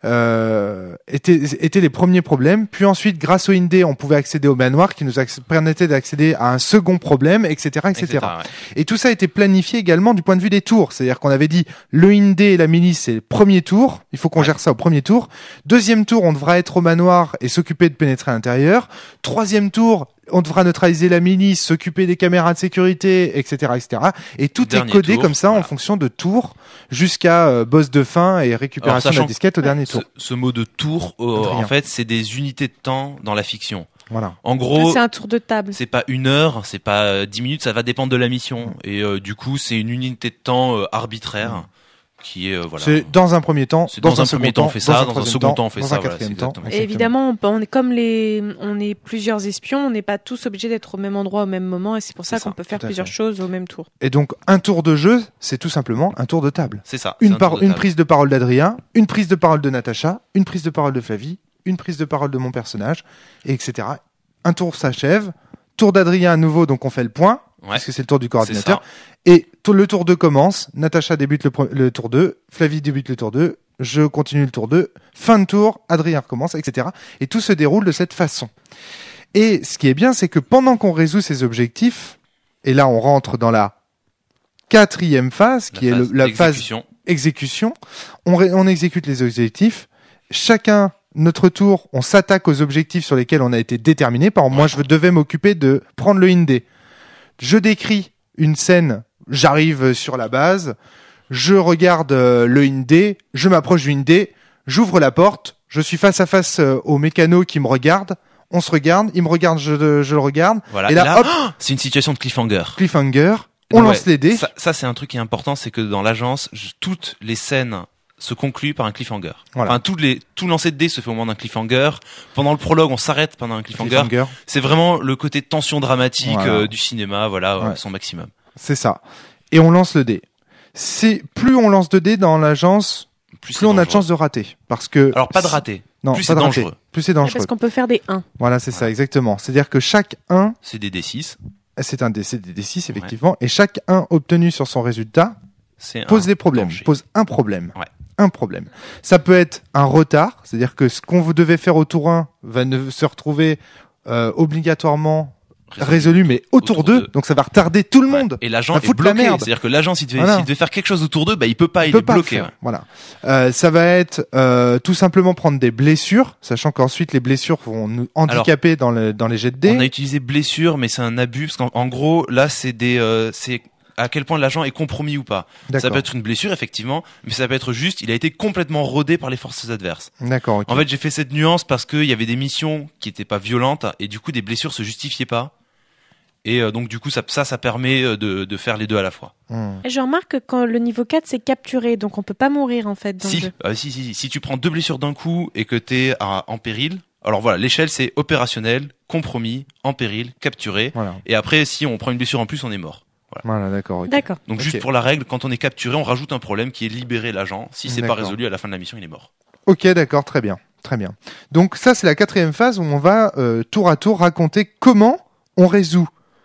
euh, étaient, étaient les premiers problèmes. Puis ensuite, grâce au Indé, on pouvait accéder au manoir, qui nous acc- permettait d'accéder à un second problème, et cetera, et cetera. et cetera, ouais. Et tout ça a été planifié également du point de vue des tours. C'est-à-dire qu'on avait dit le Indé et la milice, c'est le premier tour. Il faut qu'on Ouais. gère ça au premier tour. Deuxième tour, on devra être au manoir et s'occuper de pénétrer à l'intérieur. Troisième tour, on devra neutraliser la milice, s'occuper des caméras de sécurité, et cetera, et cetera. Et tout Dernier est codé tour, comme ça en voilà. fonction de tours jusqu'à euh, boss de fin et récupération Alors, de la sachant disquette au dernier Ce, tour. ce mot de tour, euh, Adrien. en fait, c'est des unités de temps dans la fiction. Voilà. En gros, C'est un tour de table. c'est pas une heure, c'est pas euh, dix minutes, ça va dépendre de la mission. Et euh, du coup, c'est une unité de temps euh, arbitraire qui est euh, voilà. C'est dans un premier temps, C'est dans, dans un second premier temps, on fait ça, dans un troisième second temps, on fait dans ça, un voilà, quatrième c'est temps. exactement. Et évidemment, on, peut- on est comme les, on est plusieurs espions, on n'est pas tous obligés d'être au même endroit au même moment, et c'est pour ça C'est qu'on ça, peut faire tout à plusieurs fait. choses au même tour. Et donc, un tour de jeu, c'est tout simplement un tour de table. C'est ça. c'est Une, un par- tour de une table. prise de parole d'Adrien, une prise de parole de Natacha, une prise de parole de Flavie, une prise de parole de mon personnage, et et cetera. Un tour s'achève, tour d'Adrien à nouveau, donc on fait le point, Ouais. parce que c'est le tour du C'est coordinateur, ça. et tour- le tour deux commence, Natacha débute le, pro- le tour deux, Flavie débute le tour deux, je continue le tour deux, fin de tour, Adrien recommence, et cetera. Et tout se déroule de cette façon. Et ce qui est bien, c'est que pendant qu'on résout ces objectifs, et là on rentre dans la quatrième phase, La qui est le- phase la phase d'exécution. exécution, on, ré- on exécute les objectifs, chacun, notre tour, on s'attaque aux objectifs sur lesquels on a été déterminé. Par exemple, moi, je devais m'occuper de prendre le Indé. Je décris une scène, j'arrive sur la base, je regarde euh, le Indé, je m'approche du Indé, j'ouvre la porte, je suis face à face euh, au mécano qui me regarde, on se regarde, il me regarde, je, je le regarde, Voilà. et là, hop, c'est une situation de cliffhanger. cliffhanger, on Ouais, lance les dés. Ça, ça, c'est un truc qui est important, c'est que dans l'agence, je- toutes les scènes se conclut par un cliffhanger. Voilà. Enfin, tout, les, tout lancer de dés se fait au moment d'un cliffhanger. Pendant le prologue, on s'arrête pendant un cliffhanger. Cliffhanger. C'est vraiment le côté tension dramatique Voilà. euh, du cinéma, voilà, Ouais. euh, son maximum. C'est ça. Et on lance le dé. C'est plus on lance de dés dans l'agence, Plus, plus on a de chances de rater. Parce que Alors, pas de rater. non, plus pas c'est de rater. dangereux. Plus c'est Parce dangereux. qu'on peut faire des un. Voilà, c'est ça, exactement. C'est-à-dire que chaque un, C'est des D six. c'est un dé, c'est des D six, effectivement, et chaque un obtenu sur son résultat C'est pose un des problèmes, danger. pose un problème. Ouais. Un problème. Ça peut être un retard, c'est-à-dire que ce qu'on vous devait faire au tour un va ne se retrouver euh, obligatoirement résolu, mais autour autour d'eux, d'eux. donc ça va retarder tout le Ouais. monde. Et l'agent Ça est fout de la bloqué. merde. C'est-à-dire que l'agent, s'il devait, Voilà. s'il devait faire quelque chose autour d'eux, bah, il peut pas, il, Il peut est pas bloqué. le faire. Ouais. Voilà. Euh, ça va être euh, tout simplement prendre des blessures, sachant qu'ensuite les blessures vont nous handicaper dans, le, dans les jets de dés. On a utilisé blessure, mais c'est un abus, parce qu'en en gros, là, c'est des, euh, c'est à quel point l'agent est compromis ou pas. Ça D'accord. peut être une blessure, effectivement, mais ça peut être juste, il a été complètement rodé par les forces adverses. D'accord. ok. En fait, j'ai fait cette nuance parce qu'il y avait des missions qui étaient pas violentes, et du coup, des blessures se justifiaient pas. Et euh, donc, du coup, ça, ça, ça permet euh, de, de faire les deux à la fois. Hmm. Et je remarque que quand le niveau quatre, c'est capturé, donc on peut pas mourir en fait dans le Si, jeu. euh, si, si, si, si tu prends deux blessures d'un coup et que t'es à- en péril, alors voilà, l'échelle c'est opérationnel, compromis, en péril, capturé. Voilà. Et après, si on prend une blessure en plus, on est mort. Voilà, d'accord. ok. D'accord. Donc Ok. juste pour la règle, quand on est capturé, on rajoute un problème qui est libérer l'agent. Si c'est pas D'accord. résolu à la fin de la mission, il est mort. Ok, d'accord, très bien, très bien. Donc ça, c'est la quatrième phase où on va euh, tour à tour raconter comment on résout,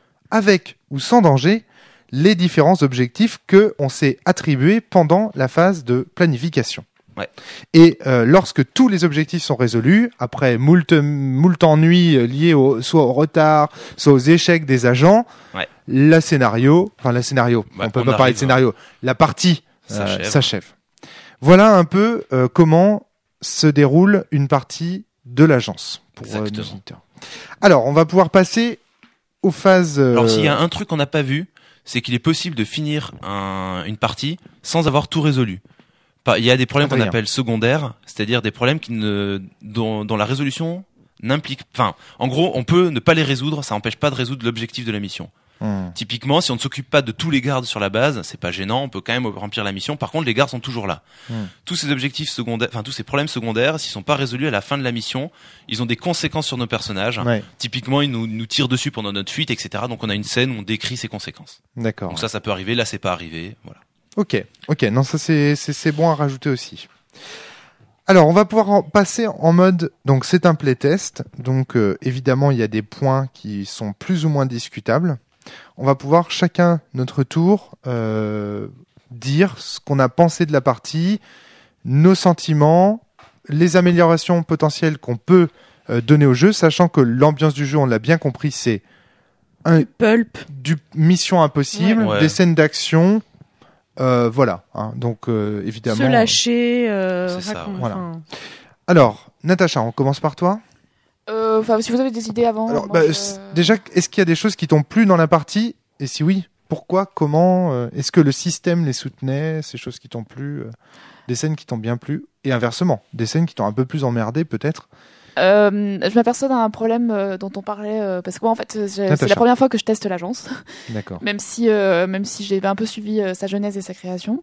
avec ou sans danger, les différents objectifs que on s'est attribués pendant la phase de planification. Ouais. Et euh, lorsque tous les objectifs sont résolus, après moult, moult ennuis euh, liés au, soit au retard, soit aux échecs des agents, Ouais. la scénario, enfin la scénario, Ouais, on peut on pas parler de arrive, scénario, la partie euh, S'achève. s'achève. Voilà un peu euh, comment se déroule une partie de l'agence pour euh, nos Exactement. auditeurs. Alors, on va pouvoir passer aux phases. euh, Alors s'il y a un truc qu'on n'a pas vu, c'est qu'il est possible de finir un- une partie sans avoir tout résolu. Pas- Il y a des problèmes qu'on Adrien. appelle secondaires, c'est-à-dire des problèmes qui ne, dont, dont la résolution n'implique, enfin, en gros, on peut ne pas les résoudre, ça n'empêche pas de résoudre l'objectif de la mission. hmm, Typiquement, si on ne s'occupe pas de tous les gardes sur la base, c'est pas gênant, on peut quand même remplir la mission. Par contre, les gardes sont toujours là. Hmm. Tous ces objectifs secondaires, enfin tous ces problèmes secondaires, s'ils sont pas résolus à la fin de la mission, ils ont des conséquences sur nos personnages. ouais, Typiquement, ils nous, nous tirent dessus pendant notre fuite, et cetera. Donc on a une scène où on décrit ces conséquences. d'accord. Donc ça, ça peut arriver. Là, c'est pas arrivé. Voilà. Ok, ok, non, ça c'est c'est c'est bon à rajouter aussi. Alors, on va pouvoir en passer en mode, donc c'est un playtest, donc euh, évidemment il y a des points qui sont plus ou moins discutables. On va pouvoir chacun notre tour euh, dire ce qu'on a pensé de la partie, nos sentiments, les améliorations potentielles qu'on peut euh, donner au jeu, sachant que l'ambiance du jeu, on l'a bien compris, c'est un, Pulp. du Mission Impossible, Ouais. Ouais. des scènes d'action, euh, voilà. hein, donc euh, évidemment. Se lâcher. Euh, C'est ça, racon- ouais. Voilà. enfin, Alors, Natacha, on commence par toi. Euh, Enfin, si vous avez des idées avant. Alors, moi, bah, je- c- déjà, est-ce qu'il y a des choses qui t'ont plu dans la partie? Et si oui, pourquoi, comment euh, Est-ce que le système les soutenait? Ces choses qui t'ont plu, euh, des scènes qui t'ont bien plu, et inversement, des scènes qui t'ont un peu plus emmerdé, peut-être. Euh, je m'aperçois d'un problème euh, dont on parlait euh, parce que moi en fait j'ai- c'est Natacha. la première fois que je teste l'agence, D'accord. même si euh, même si j'ai un peu suivi euh, sa genèse et sa création.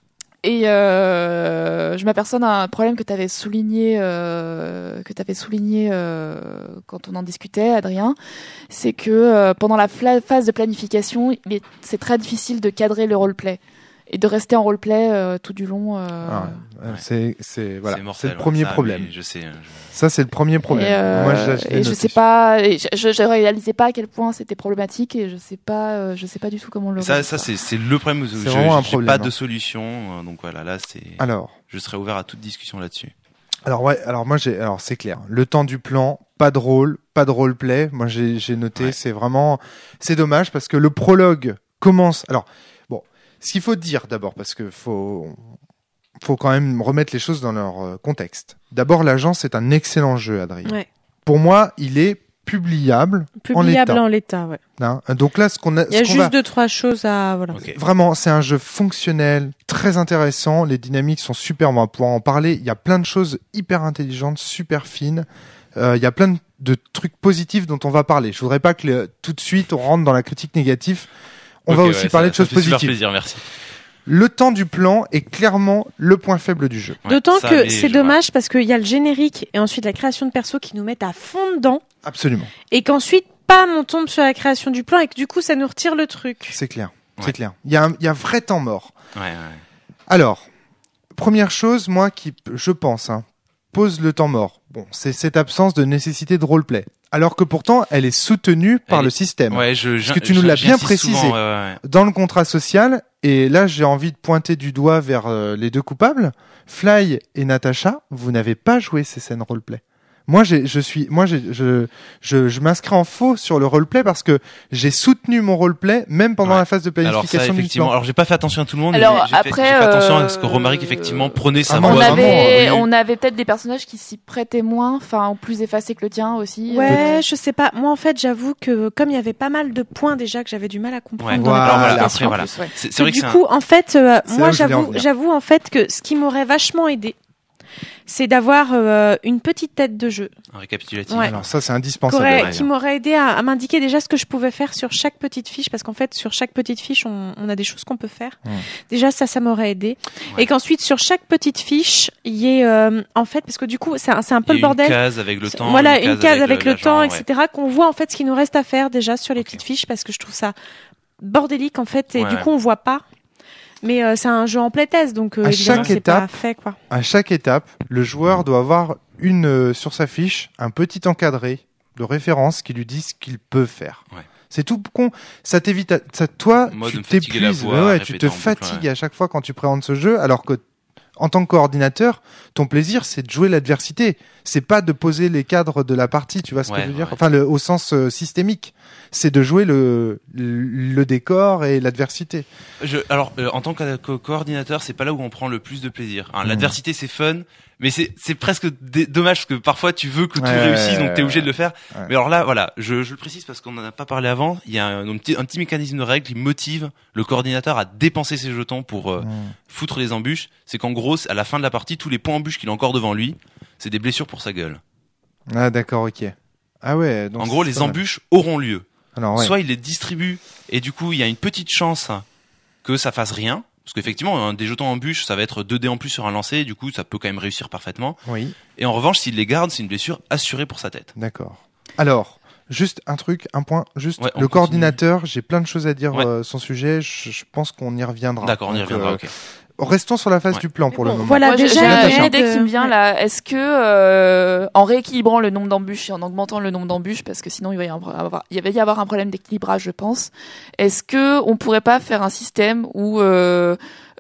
Et euh, je m'aperçois d'un problème que tu avais souligné, euh, que tu avais souligné euh, quand on en discutait, Adrien, c'est que euh, pendant la fla- phase de planification, il est- c'est très difficile de cadrer le roleplay et de rester en roleplay euh, tout du long. euh, Ah, euh, ouais. c'est c'est voilà, C'est c'est mortel, le premier ça, problème. mais Je sais. hein, je- Ça, c'est le premier problème. Et, euh, Moi, je, je l'ai et je noté. sais pas, et je, je, je réalisais pas à quel point c'était problématique et je sais pas, euh, je sais pas du tout comment le. Ça, résoudre. ça c'est c'est le problème. où C'est je- vraiment un J'ai problème, pas hein. de solution. euh, Donc voilà, là, c'est. Alors, Je serais ouvert à toute discussion là-dessus. alors ouais, alors moi j'ai, alors c'est clair. Le temps du plan, pas de rôle, pas de roleplay. Moi j'ai, j'ai noté, Ouais. c'est vraiment, c'est dommage parce que le prologue commence. Alors bon, ce qu'il faut dire d'abord, parce que faut, faut quand même remettre les choses dans leur euh, contexte. D'abord, l'agence est un excellent jeu, Adrien. Ouais. Pour moi, il est publiable, Publiable en l'état. en l'état, ouais. hein. Donc là, ce qu'on a, Il y a ce qu'on juste va- deux, trois choses à. Voilà. Ok. Vraiment, c'est un jeu fonctionnel, très intéressant. Les dynamiques sont super. On va pouvoir en parler. Il y a plein de choses hyper intelligentes, super fines. Euh, il y a plein de, de trucs positifs dont on va parler. Je voudrais pas que le- tout de suite on rentre dans la critique négative. On Ok, va ouais, aussi ça- parler de ça choses fait super positives. plaisir, merci. Le temps du plan est clairement le point faible du jeu. Ouais, D'autant ça, que mais c'est je- dommage parce qu'il y a le générique et ensuite la création de perso qui nous mettent à fond dedans Absolument, et qu'ensuite, pam, on tombe sur la création du plan et que du coup, ça nous retire le truc. c'est clair. Ouais. C'est clair. Il y, a un- il y a un vrai temps mort. Ouais, ouais. Alors, première chose, moi, qui, je pense, hein, pose le temps mort. Bon, c'est cette absence de nécessité de roleplay. Alors que pourtant, elle est soutenue par Elle le est- système. Ouais, je, Parce que tu nous l'as bien précisé. Souvent, ouais, ouais, ouais. Dans le contrat social, et là, j'ai envie de pointer du doigt vers euh, les deux coupables, Fly et Natacha, vous n'avez pas joué ces scènes roleplay. Moi, j'ai, je suis, moi, j'ai, je, je, je m'inscris en faux sur le roleplay parce que j'ai soutenu mon roleplay même pendant Ouais. la phase de Alors ça, planification du effectivement. plan. Alors j'ai pas fait attention à tout le monde. Alors, mais j'ai fait- après, j'ai fait attention euh, à ce que Romaric effectivement prenait sa Ah, voix. On moi, vraiment, avait, euh, on avait peut-être des personnages qui s'y prêtaient moins, enfin, plus effacés que le tien aussi. Ouais, je sais pas. Moi, en fait, j'avoue que comme il y avait pas mal de points déjà que j'avais du mal à comprendre Ouais. dans Voilà. la Alors voilà, planification. après voilà. Plus, ouais. C'est c'est vrai que du c'est un- coup, en fait, euh, C'est là moi, où je voulais en j'avoue, venir. j'avoue en fait que ce qui m'aurait vachement aidé, c'est d'avoir euh, une petite tête de jeu, un récapitulatif. Ouais. Alors ça, c'est qui, indispensable. aurait- ouais. qui m'aurait aidé à, à m'indiquer déjà ce que je pouvais faire sur chaque petite fiche, parce qu'en fait, sur chaque petite fiche, on, on a des choses qu'on peut faire. Mmh. Déjà, ça, ça m'aurait aidé. Ouais. Et qu'ensuite, sur chaque petite fiche, il y ait, euh, en fait, parce que du coup, c'est un, c'est un peu Il y le a une bordel. case avec le temps. Voilà, une case avec le, l'agent, temps, ouais. et cetera. Qu'on voit en fait ce qu'il nous reste à faire déjà sur les Ok. petites fiches, parce que je trouve ça bordélique en fait, et Ouais, du ouais. coup on voit pas. Mais euh, c'est un jeu en playtest, donc euh, À évidemment chaque c'est pas étape, fait quoi. À chaque étape, le joueur doit avoir une euh, sur sa fiche un petit encadré de référence qui lui dit ce qu'il peut faire. Ouais. C'est tout con. Ça t'évite, à- ça toi, Moi, de tu me fatiguer la t'épuises, voix, ouais, ouais, tu répéter te en boucle, fatigues ouais. à chaque fois quand tu présentes ce jeu, alors que en tant que coordinateur, ton plaisir c'est de jouer l'adversité. C'est pas de poser les cadres de la partie, tu vois ce Ouais, que je veux dire. ouais. Enfin, le, au sens euh, systémique, c'est de jouer le, le le décor et l'adversité. Je, alors, euh, en tant que co- coordinateur, c'est pas là où on prend le plus de plaisir. Hein, Mhm. L'adversité, c'est fun, mais c'est c'est presque dé- dommage parce que parfois tu veux que tout Ouais, réussisse, donc t'es ouais, obligé de le faire. ouais. Mais alors là, voilà, je, je le précise parce qu'on en a pas parlé avant. Il y a un, un petit, un petit mécanisme de règle qui motive le coordinateur à dépenser ses jetons pour euh, Mmh. foutre les embûches. C'est qu'en gros, à la fin de la partie, tous les points embûches qu'il a encore devant lui, c'est des blessures pour sa gueule. Ah d'accord, ok. Ah ouais. Donc en gros, c'est les pas mal. embûches auront lieu. Alors, ouais. Soit il les distribue et du coup il y a une petite chance que ça fasse rien, parce qu'effectivement un des jetons en bûche ça va être deux dés en plus sur un lancer, et du coup ça peut quand même réussir parfaitement. Oui. Et en revanche s'il les garde c'est une blessure assurée pour sa tête. D'accord. Alors, juste un truc, un point, juste Ouais, on le continue. coordinateur, j'ai plein de choses à dire Ouais. euh, son sujet, je, je pense qu'on y reviendra. D'accord, on y Donc, reviendra. euh, ok. Restons sur la phase Ouais. du plan pour Mais le bon, moment. voilà. Moi, j'ai- déjà, j'ai il y a une pas idée de- qui me vient ouais. là. Est-ce que, euh, en rééquilibrant le nombre d'embûches et en augmentant le nombre d'embûches, parce que sinon il va y avoir, il va y avoir un problème d'équilibrage, je pense. Est-ce que on pourrait pas faire un système où euh,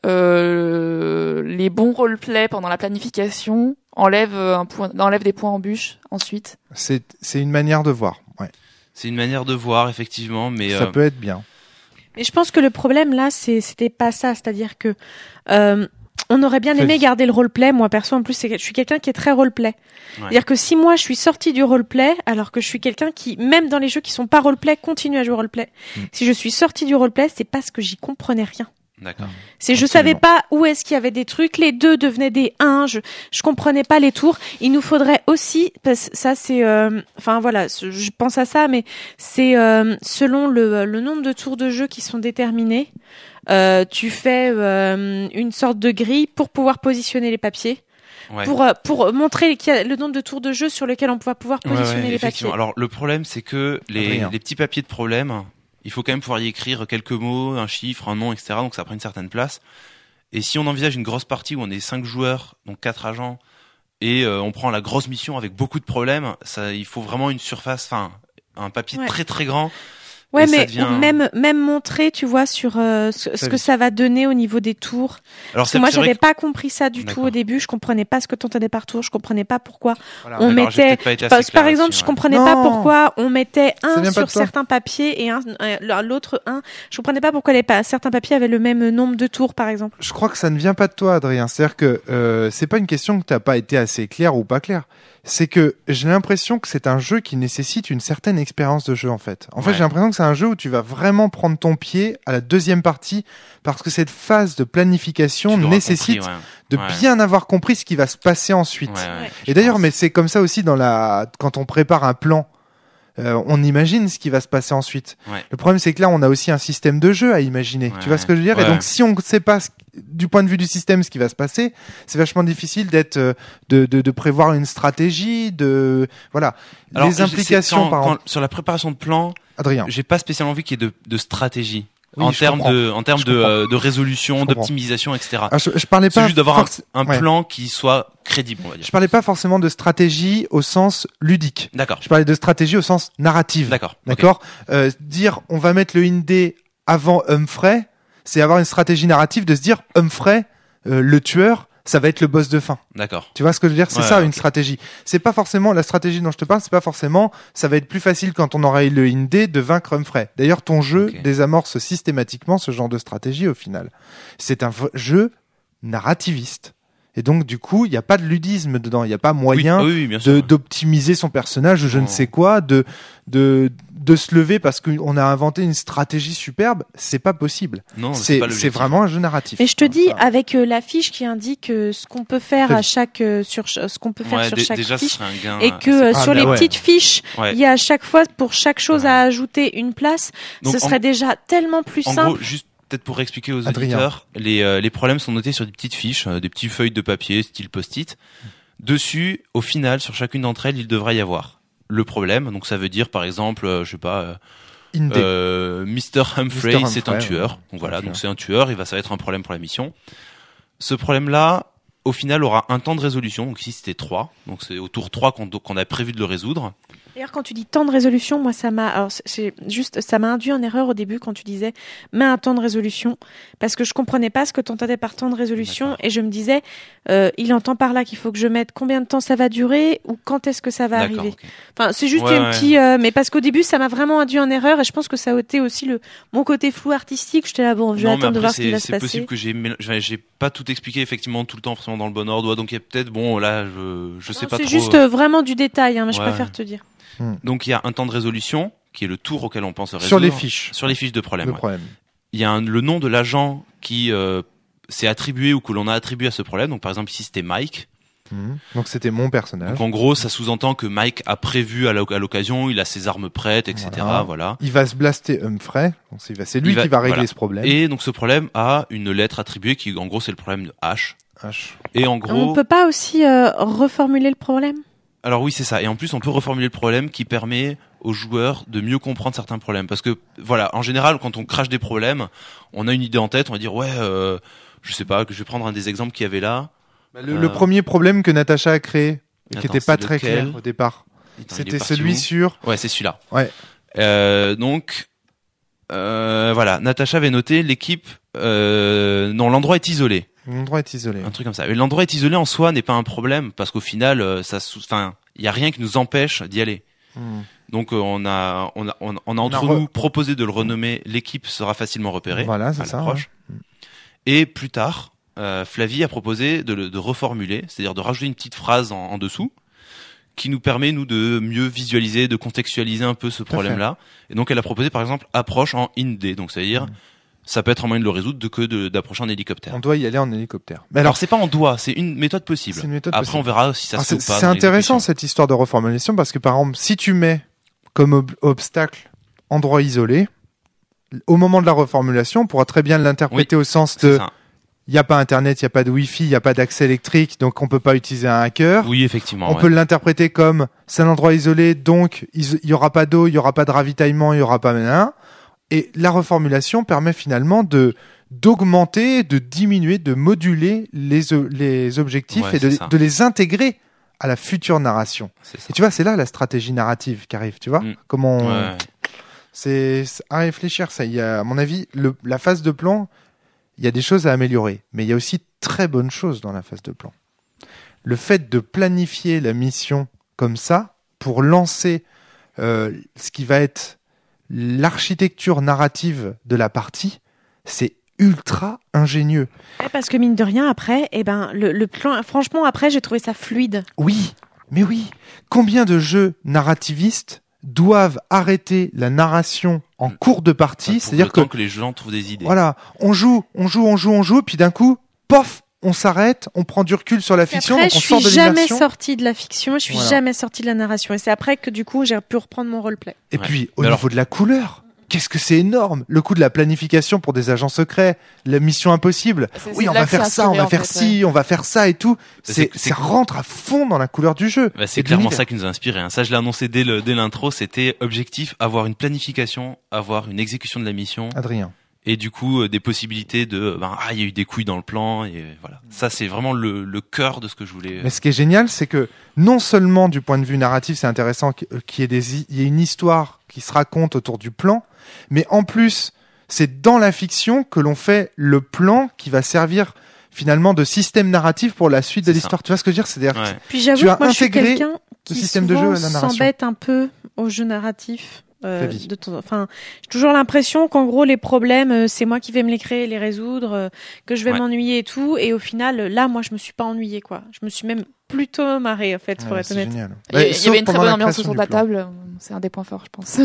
euh, les bons roleplay pendant la planification enlèvent un point, enlèvent des points embûches ensuite? C'est c'est une manière de voir. Ouais. C'est une manière de voir effectivement, mais Ça euh, peut être bien. Mais je pense que le problème là, c'est c'était pas ça, c'est-à-dire que euh, on aurait bien aimé Vas-y. garder le roleplay. Moi perso, en plus, c'est que je suis quelqu'un qui est très roleplay. C'est-à-dire que si moi je suis sortie du roleplay, alors que je suis quelqu'un qui, même dans les jeux qui sont pas roleplay, continue à jouer roleplay. Mm. Si je suis sortie du roleplay, c'est parce que j'y comprenais rien. d'accord. C'est je Absolument. savais pas où est-ce qu'il y avait des trucs, les deux devenaient des un, je je comprenais pas les tours. Il nous faudrait aussi, parce que ça c'est, euh, enfin voilà, ce- je pense à ça, mais c'est euh, selon le le nombre de tours de jeu qui sont déterminés, euh, tu fais euh, une sorte de grille pour pouvoir positionner les papiers, Ouais. pour euh, pour montrer qu'il y a le nombre de tours de jeu sur lequel on va pouvoir Ouais, positionner ouais, les effectivement. papiers. Alors le problème c'est que les, Rien. les petits papiers de problème, il faut quand même pouvoir y écrire quelques mots, un chiffre, un nom, et cetera. Donc ça prend une certaine place. Et si on envisage une grosse partie où on est cinq joueurs, donc quatre agents, et euh, on prend la grosse mission avec beaucoup de problèmes, ça, il faut vraiment une surface, enfin un papier Ouais. très très grand. Ouais, et ça mais devient- même même montrer, tu vois, sur euh, ce, ce Très que vite. ça va donner au niveau des tours. Alors Parce que moi, c'est vrai j'avais que- pas compris ça du tout D'accord. au début. Je comprenais pas ce que t'entendais par tour. Je comprenais pas pourquoi Voilà. on D'accord, j'ai mettait. peut-être pas été assez Parce que, clair par exemple, là-dessus, je ouais. comprenais Non. pas pourquoi on mettait Ça un vient pas sur de toi. certains papiers et un un- l'autre un. Je comprenais pas pourquoi les pa- certains papiers avaient le même nombre de tours, par exemple. Je crois que ça ne vient pas de toi, Adrien. C'est-à-dire que euh, c'est pas une question que t'as pas été assez clair ou pas clair. C'est que j'ai l'impression que c'est un jeu qui nécessite une certaine expérience de jeu en fait. En fait, Ouais. j'ai l'impression que c'est un jeu où tu vas vraiment prendre ton pied à la deuxième partie parce que cette phase de planification Tu l'auras nécessite compris, ouais. de Ouais. bien avoir compris ce qui va se passer ensuite. Ouais, ouais, Ouais. je Et d'ailleurs, pense. mais c'est comme ça aussi dans la quand on prépare un plan. Euh, on imagine ce qui va se passer ensuite. Ouais. Le problème, c'est que là, on a aussi un système de jeu à imaginer. Ouais, tu vois ce que je veux dire? ouais. Et donc, si on ne sait pas, ce, du point de vue du système, ce qui va se passer, c'est vachement difficile d'être, euh, de, de, de prévoir une stratégie, de, voilà. Alors, les je- implications, quand- par quand- exemple. sur la préparation de plan, Adrien. j'ai pas spécialement envie qu'il y ait de, de stratégie. Oui, en je termes comprends. de, en termes Je de, comprends. euh, de résolution, Je comprends. d'optimisation, et cetera. Ah, je, je parlais C'est pas juste d'avoir un, forc- un ouais. plan qui soit crédible, on va dire. Je parlais pas forcément de stratégie au sens ludique. D'accord. Je parlais de stratégie au sens narrative. D'accord. ok. D'accord. Euh, dire on va mettre le Indé avant Humphrey, c'est avoir une stratégie narrative de se dire Humphrey, euh, le tueur, ça va être le boss de fin. D'accord. Tu vois ce que je veux dire? C'est Ouais, ça ok. une stratégie. C'est pas forcément la stratégie dont je te parle. C'est pas forcément. Ça va être plus facile quand on aura eu le Indé de vaincre Humphrey. D'ailleurs, ton jeu Ok. désamorce systématiquement ce genre de stratégie au final. C'est un v- jeu narrativiste. Et donc, du coup, il n'y a pas de ludisme dedans. Il n'y a pas moyen oui, oui, oui, bien de sûr. d'optimiser son personnage ou je ne Non. sais quoi, de de de se lever parce qu'on a inventé une stratégie superbe, c'est pas possible. Non, C'est pas c'est l'objectif. vraiment un jeu narratif. Mais je te dis, Voilà. avec euh, la fiche qui indique euh, ce qu'on peut faire Très à vite. chaque euh, sur ch- ce qu'on peut faire Ouais, sur dé- chaque déjà, ce fiche, serait un gain. et que euh, Ah, sur bah les ouais. petites fiches, Ouais. il y a à chaque fois pour chaque chose Ouais. à ajouter une place. Donc, ce en- serait déjà tellement plus En simple. gros, juste peut-être pour expliquer aux Adrien. auditeurs, les, euh, les problèmes sont notés sur des petites fiches, euh, des petites feuilles de papier, style post-it. Dessus, au final, sur chacune d'entre elles, il devrait y avoir le problème. Donc ça veut dire, par exemple, euh, je sais pas, euh, Indé. euh, mister Humphrey, mister c'est un Humphrey, tueur. ouais. Donc voilà, Un donc tueur. c'est un tueur. Et va ça va être un problème pour la mission. Ce problème-là, au final, aura un temps de résolution. Donc ici, c'était trois. Donc c'est au tour trois qu'on qu'on a prévu de le résoudre. D'ailleurs, quand tu dis temps de résolution, moi, ça m'a, alors, c'est- c'est juste, ça m'a induit en erreur au début quand tu disais, mets un temps de résolution, parce que je comprenais pas ce que tu entendais par temps de résolution, D'accord. et je me disais, euh, il entend par là qu'il faut que je mette combien de temps ça va durer, ou quand est-ce que ça va D'accord. arriver. ok. Enfin, c'est juste Ouais, un ouais. petit, euh, mais parce qu'au début, ça m'a vraiment induit en erreur, et je pense que ça a été aussi le, mon côté flou artistique. J'étais là, bon, je vais Non, mais attendre de après, voir ce qui c'est- va se c'est passer. possible que j'ai mél- j'ai j'ai pas tout expliqué effectivement tout le temps forcément dans le bon ordre. Donc il y a peut-être bon là je je sais Non, pas c'est trop. juste euh, vraiment du détail, hein, mais je Ouais. préfère te dire. Donc il y a un temps de résolution qui est le tour auquel on pense résoudre. Sur les fiches. Sur les fiches de problème. Le ouais. problème. Il y a un- le nom de l'agent qui euh, s'est attribué ou que l'on a attribué à ce problème. Donc par exemple ici c'était Mike. Mhm. Donc c'était mon personnage. Donc en gros ça sous-entend que Mike a prévu à l'oc- à l'occasion, il a ses armes prêtes, et cetera. Voilà. Voilà. Il va se blaster Humphrey. Donc c'est c'est lui Il va- qui va régler voilà. ce problème. Et donc ce problème a une lettre attribuée qui en gros c'est le problème de H. H. Et en On gros. peut pas aussi euh, reformuler le problème? Alors oui, c'est ça. Et en plus, on peut reformuler le problème qui permet aux joueurs de mieux comprendre certains problèmes. Parce que, voilà, en général, quand on crache des problèmes, on a une idée en tête, on va dire, ouais, euh, je sais pas, que je vais prendre un des exemples qu'il y avait là. Bah, Le, Euh, le premier problème que Natacha a créé, et qui Attends, était pas c'est très lequel clair au départ, Attends, il est c'était parti celui où sur. Ouais, c'est celui-là. Ouais. Euh, donc, euh, voilà, Natacha avait noté l'équipe, euh, non, l'endroit est isolé. L'endroit est isolé. Un truc comme ça. Mais l'endroit est isolé en soi n'est pas un problème, parce qu'au final, euh, ça, sous- enfin, il y a rien qui nous empêche d'y aller. Hmm. Donc euh, on a on a on a, on a entre On a re- nous proposé de le renommer. L'équipe sera facilement repérée. Voilà, c'est à ça, l'approche. Et plus tard, euh, Flavie a proposé de le de reformuler, c'est-à-dire de rajouter une petite phrase en, en dessous qui nous permet nous de mieux visualiser, de contextualiser un peu ce à problème-là. Et donc elle a proposé par exemple approche en Indé. Donc ça veut dire Mm. ça peut être un moyen de le résoudre de que de- d'approcher en hélicoptère. On doit y aller en hélicoptère. Mais Alors alors, c'est pas en doigt, c'est une méthode possible. c'est une méthode Après possible. on verra si ça Ah, se fait c'est ou pas. c'est dans intéressant l'exécution. cette histoire de reformulation parce que par exemple, si tu mets comme ob- obstacle endroit isolé, au moment de la reformulation, on pourra très bien l'interpréter au sens C'est de ça. il n'y a pas internet, il n'y a pas de wifi, il n'y a pas d'accès électrique, donc on peut pas utiliser un hacker. Oui, effectivement. On ouais. peut l'interpréter comme c'est un endroit isolé, donc il y aura pas d'eau, il y aura pas de ravitaillement, il y aura pas rien. Et la reformulation permet finalement de d'augmenter, de diminuer, de moduler les o- les objectifs Ouais, et de, c'est ça. de les intégrer à la future narration. C'est ça. Et tu vois, c'est là la stratégie narrative qui arrive, tu vois Mm. Comment on- Ouais. c'est c'est à réfléchir ça. Il y a, à mon avis, le, la phase de plan, il y a des choses à améliorer, mais il y a aussi de très bonnes choses dans la phase de plan. Le fait de planifier la mission comme ça pour lancer euh, ce qui va être l'architecture narrative de la partie, c'est ultra ingénieux. Ouais, parce que mine de rien, après, eh ben, le, le plan, franchement, après, j'ai trouvé ça fluide. Oui, mais oui. Combien de jeux narrativistes doivent arrêter la narration en cours de partie, Pour c'est-à-dire le que temps que les gens trouvent des idées. voilà, on joue, on joue, on joue, on joue, puis d'un coup, pof, on s'arrête, on prend du recul sur la fiction, après, donc on je sort de suis jamais l'immersion. sortie de la fiction, je suis Voilà. jamais sortie de la narration. Et c'est après que du coup, j'ai pu reprendre mon roleplay. Et Ouais. puis, au Mais niveau alors- de la couleur, qu'est-ce que c'est énorme. Le coup de la planification pour des agents secrets, la mission impossible. C'est- Oui, c'est on là va que c'est faire ça, on inspiré, va en faire fait, ci, on va faire ça et tout. C'est- C'est, c'est- ça rentre à fond dans la couleur du jeu. Bah, Et c'est de clairement l'univers. ça qui nous a inspiré. Hein. Ça, je l'ai annoncé dès, le, dès l'intro. C'était objectif, avoir une planification, avoir une exécution de la mission, Adrien. et du coup euh, des possibilités de, ben, ah, il y a eu des couilles dans le plan, et voilà. Ça, c'est vraiment le, le cœur de ce que je voulais. Mais ce qui est génial, c'est que non seulement du point de vue narratif, c'est intéressant qu'il y ait des, il y ait une histoire qui se raconte autour du plan, mais en plus, c'est dans la fiction que l'on fait le plan qui va servir finalement de système narratif pour la suite de C'est l'histoire. Tu vois ce que je veux dire? C'est-à-dire, Ouais. Puis j'avoue Tu as que moi, je suis intégré quelqu'un qui système de souvent jeu à la narration. s'embête un peu au jeu narratif. Euh, Flavie. de temps- enfin, j'ai toujours l'impression qu'en gros les problèmes, euh, c'est moi qui vais me les créer, les résoudre, euh, que je vais Ouais. m'ennuyer et tout. Et au final, euh, là, moi, je me suis pas ennuyée, quoi. Je me suis même plutôt marrée, en fait, pour ouais, être c'est honnête. génial. Il y, a- Ouais, il y sauf avait une très pendant bonne la ambiance création autour de du la plan. table. C'est un des points forts, je pense.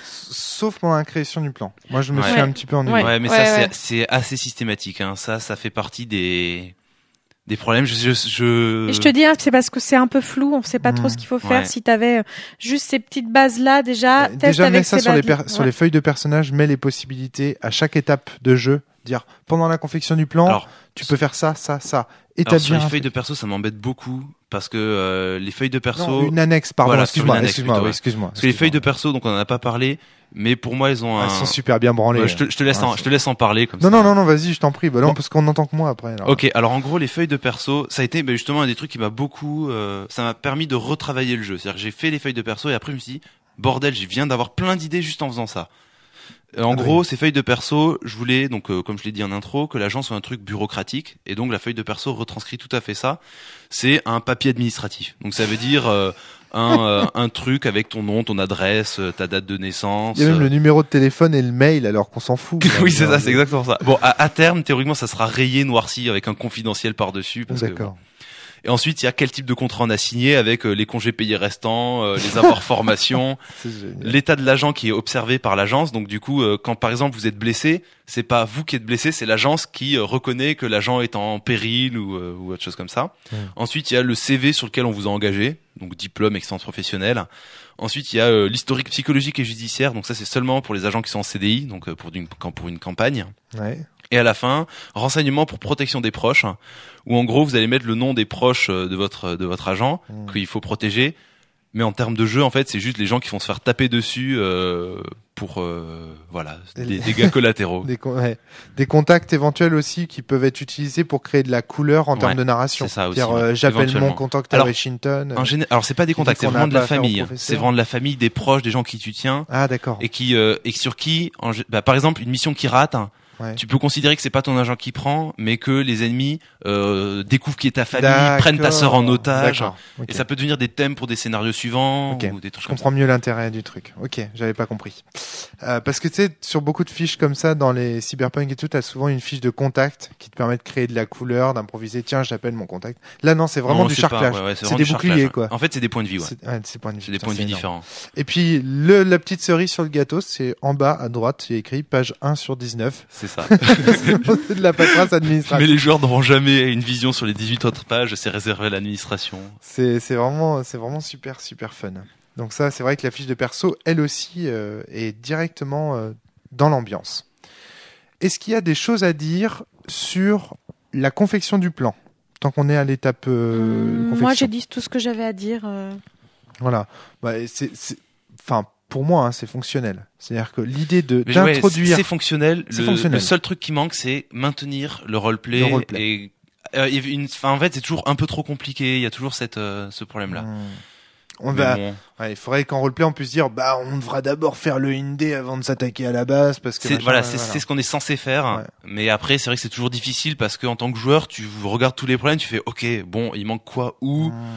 Sauf pendant la création du plan. Moi, je me Ouais. suis un petit peu ennuyé. Ouais. Ouais, mais Ouais, ça, ouais. c'est, c'est assez systématique. Hein. Ça, ça fait partie des des problèmes. Je, je, je... Et je te dis, hein, c'est parce que c'est un peu flou, on sait pas trop Mmh. ce qu'il faut faire. Ouais. Si t'avais euh, juste ces petites bases-là, déjà, Euh, teste Déjà, mets avec ça ces sur les, bases. per- sur les feuilles de personnages, mets les possibilités à chaque étape de jeu. Dire, pendant la confection du plan, Alors, tu peux faire ça, ça, ça. alors, Établir sur les un feuilles de truc. perso, ça m'embête beaucoup parce que euh, les feuilles de perso. Non, une annexe, pardon, Voilà, sur excuse-moi, une annexe excuse-moi, plutôt, oui, ouais. excuse-moi. Parce que les excuse-moi. feuilles de perso, donc on en a pas parlé, mais pour moi, elles ont un. Elles sont super bien branlées. Ouais, je, te, je te laisse, Ouais, en, c'est- je te laisse en parler comme Non, ça. non, non, non, vas-y, je t'en prie. Bah non, Bon. parce qu'on entend que moi après. alors. Ok, alors en gros, les feuilles de perso, ça a été bah, justement un des trucs qui m'a beaucoup, euh, ça m'a permis de retravailler le jeu. C'est-à-dire que j'ai fait les feuilles de perso et après je me suis dit, bordel, je viens d'avoir plein d'idées juste en faisant ça. Euh, En Ah gros, oui. ces feuilles de perso, je voulais donc, euh, comme je l'ai dit en intro, que l'agent soit un truc bureaucratique et donc la feuille de perso retranscrit tout à fait ça. C'est un papier administratif. Donc ça veut dire euh, un, euh, un truc avec ton nom, ton adresse, euh, ta date de naissance. Il y a même euh, le numéro de téléphone et le mail, alors qu'on s'en fout. quoi. oui, c'est ça, c'est exactement ça. Bon, à, à terme, théoriquement, ça sera rayé, noirci avec un confidentiel par-dessus. Parce que, D'accord. Et ensuite, il y a quel type de contrat on a signé avec euh, les congés payés restants, euh, les avoirs formation, C'est génial. l'état de l'agent qui est observé par l'agence. Donc du coup, euh, quand par exemple vous êtes blessé, c'est pas vous qui êtes blessé, c'est l'agence qui euh, reconnaît que l'agent est en péril ou, euh, ou autre chose comme ça. Mm. Ensuite, il y a le C V sur lequel on vous a engagé, donc diplôme, expérience professionnelle. Ensuite, il y a euh, l'historique psychologique et judiciaire. Donc ça, c'est seulement pour les agents qui sont en C D I, donc euh, pour, une, quand- pour une campagne. Ouais. Et à la fin, renseignements pour protection des proches, où en gros vous allez mettre le nom des proches euh, de votre de votre agent Mmh. qu'il faut protéger. Mais en termes de jeu, en fait, c'est juste les gens qui vont se faire taper dessus euh, pour euh, voilà des dégâts collatéraux. Des, con- ouais. Des contacts éventuels aussi qui peuvent être utilisés pour créer de la couleur en Ouais, termes de narration. c'est ça aussi, C'est-à-dire, euh, ouais, j'appelle éventuellement. mon contact à Alors, Washington. En général, alors c'est pas des Qui dit contacts, c'est qu'on a vraiment de pas la affaire au famille. professeur. C'est vraiment de la famille, des proches, des gens qui tu tiens Ah, d'accord. et qui euh, et sur qui, en gé- bah, par exemple, une mission qui rate. Ouais. Tu peux considérer que c'est pas ton agent qui prend, mais que les ennemis euh, découvrent qui est ta famille, D'accord. prennent ta sœur en otage. D'accord. Ok. Et ça peut devenir des thèmes pour des scénarios suivants Ok. ou des trucs Je comme ça. comprends mieux l'intérêt du truc. Ok, j'avais pas compris. Euh, parce que tu sais, sur beaucoup de fiches comme ça, dans les cyberpunk et tout, t'as souvent une fiche de contact qui te permet de créer de la couleur, d'improviser. Tiens, j'appelle mon contact. Là, non, c'est vraiment Non, du c'est pas- charclage. ouais, ouais, c'est vraiment des du boucliers, charclage. quoi. En fait, c'est des points de vue, ouais. C'est ouais, c'est points de vue. C'est des Putain, points de vue énorme. différents. Et puis, le, la petite cerise sur le gâteau, c'est en bas à droite, il y a écrit page un sur dix-neuf. C'est ça. C'est de la paperasse Mais administrative. les joueurs n'auront jamais une vision sur les dix-huit autres pages, c'est réservé à l'administration. C'est, c'est vraiment, c'est vraiment super, super fun. Donc ça, c'est vrai que la fiche de perso, elle aussi, euh, est directement euh, dans l'ambiance. Est-ce qu'il y a des choses à dire sur la confection du plan, tant qu'on est à l'étape euh, Hum, confection? Moi, j'ai dit tout ce que j'avais à dire. euh. Voilà. Bah, c'est, c'est, enfin, pour moi, hein, c'est fonctionnel. C'est-à-dire que l'idée de Mais ouais, d'introduire c'est fonctionnel. C'est Le, fonctionnel. le seul truc qui manque, c'est maintenir le roleplay. Le roleplay. Et euh, il y a une, enfin, en fait, c'est toujours un peu trop compliqué. Il y a toujours cette, euh, ce problème-là. Hum. On Mais va, bon, ouais, il faudrait qu'en roleplay on puisse dire, bah, on devra d'abord faire le indé avant de s'attaquer à la base, parce que c'est, machin, voilà, ouais, c'est, voilà. c'est ce qu'on est censé faire. Ouais. Mais après, c'est vrai que c'est toujours difficile parce que en tant que joueur, tu regardes tous les problèmes, tu fais, ok, bon, il manque quoi où? Hum.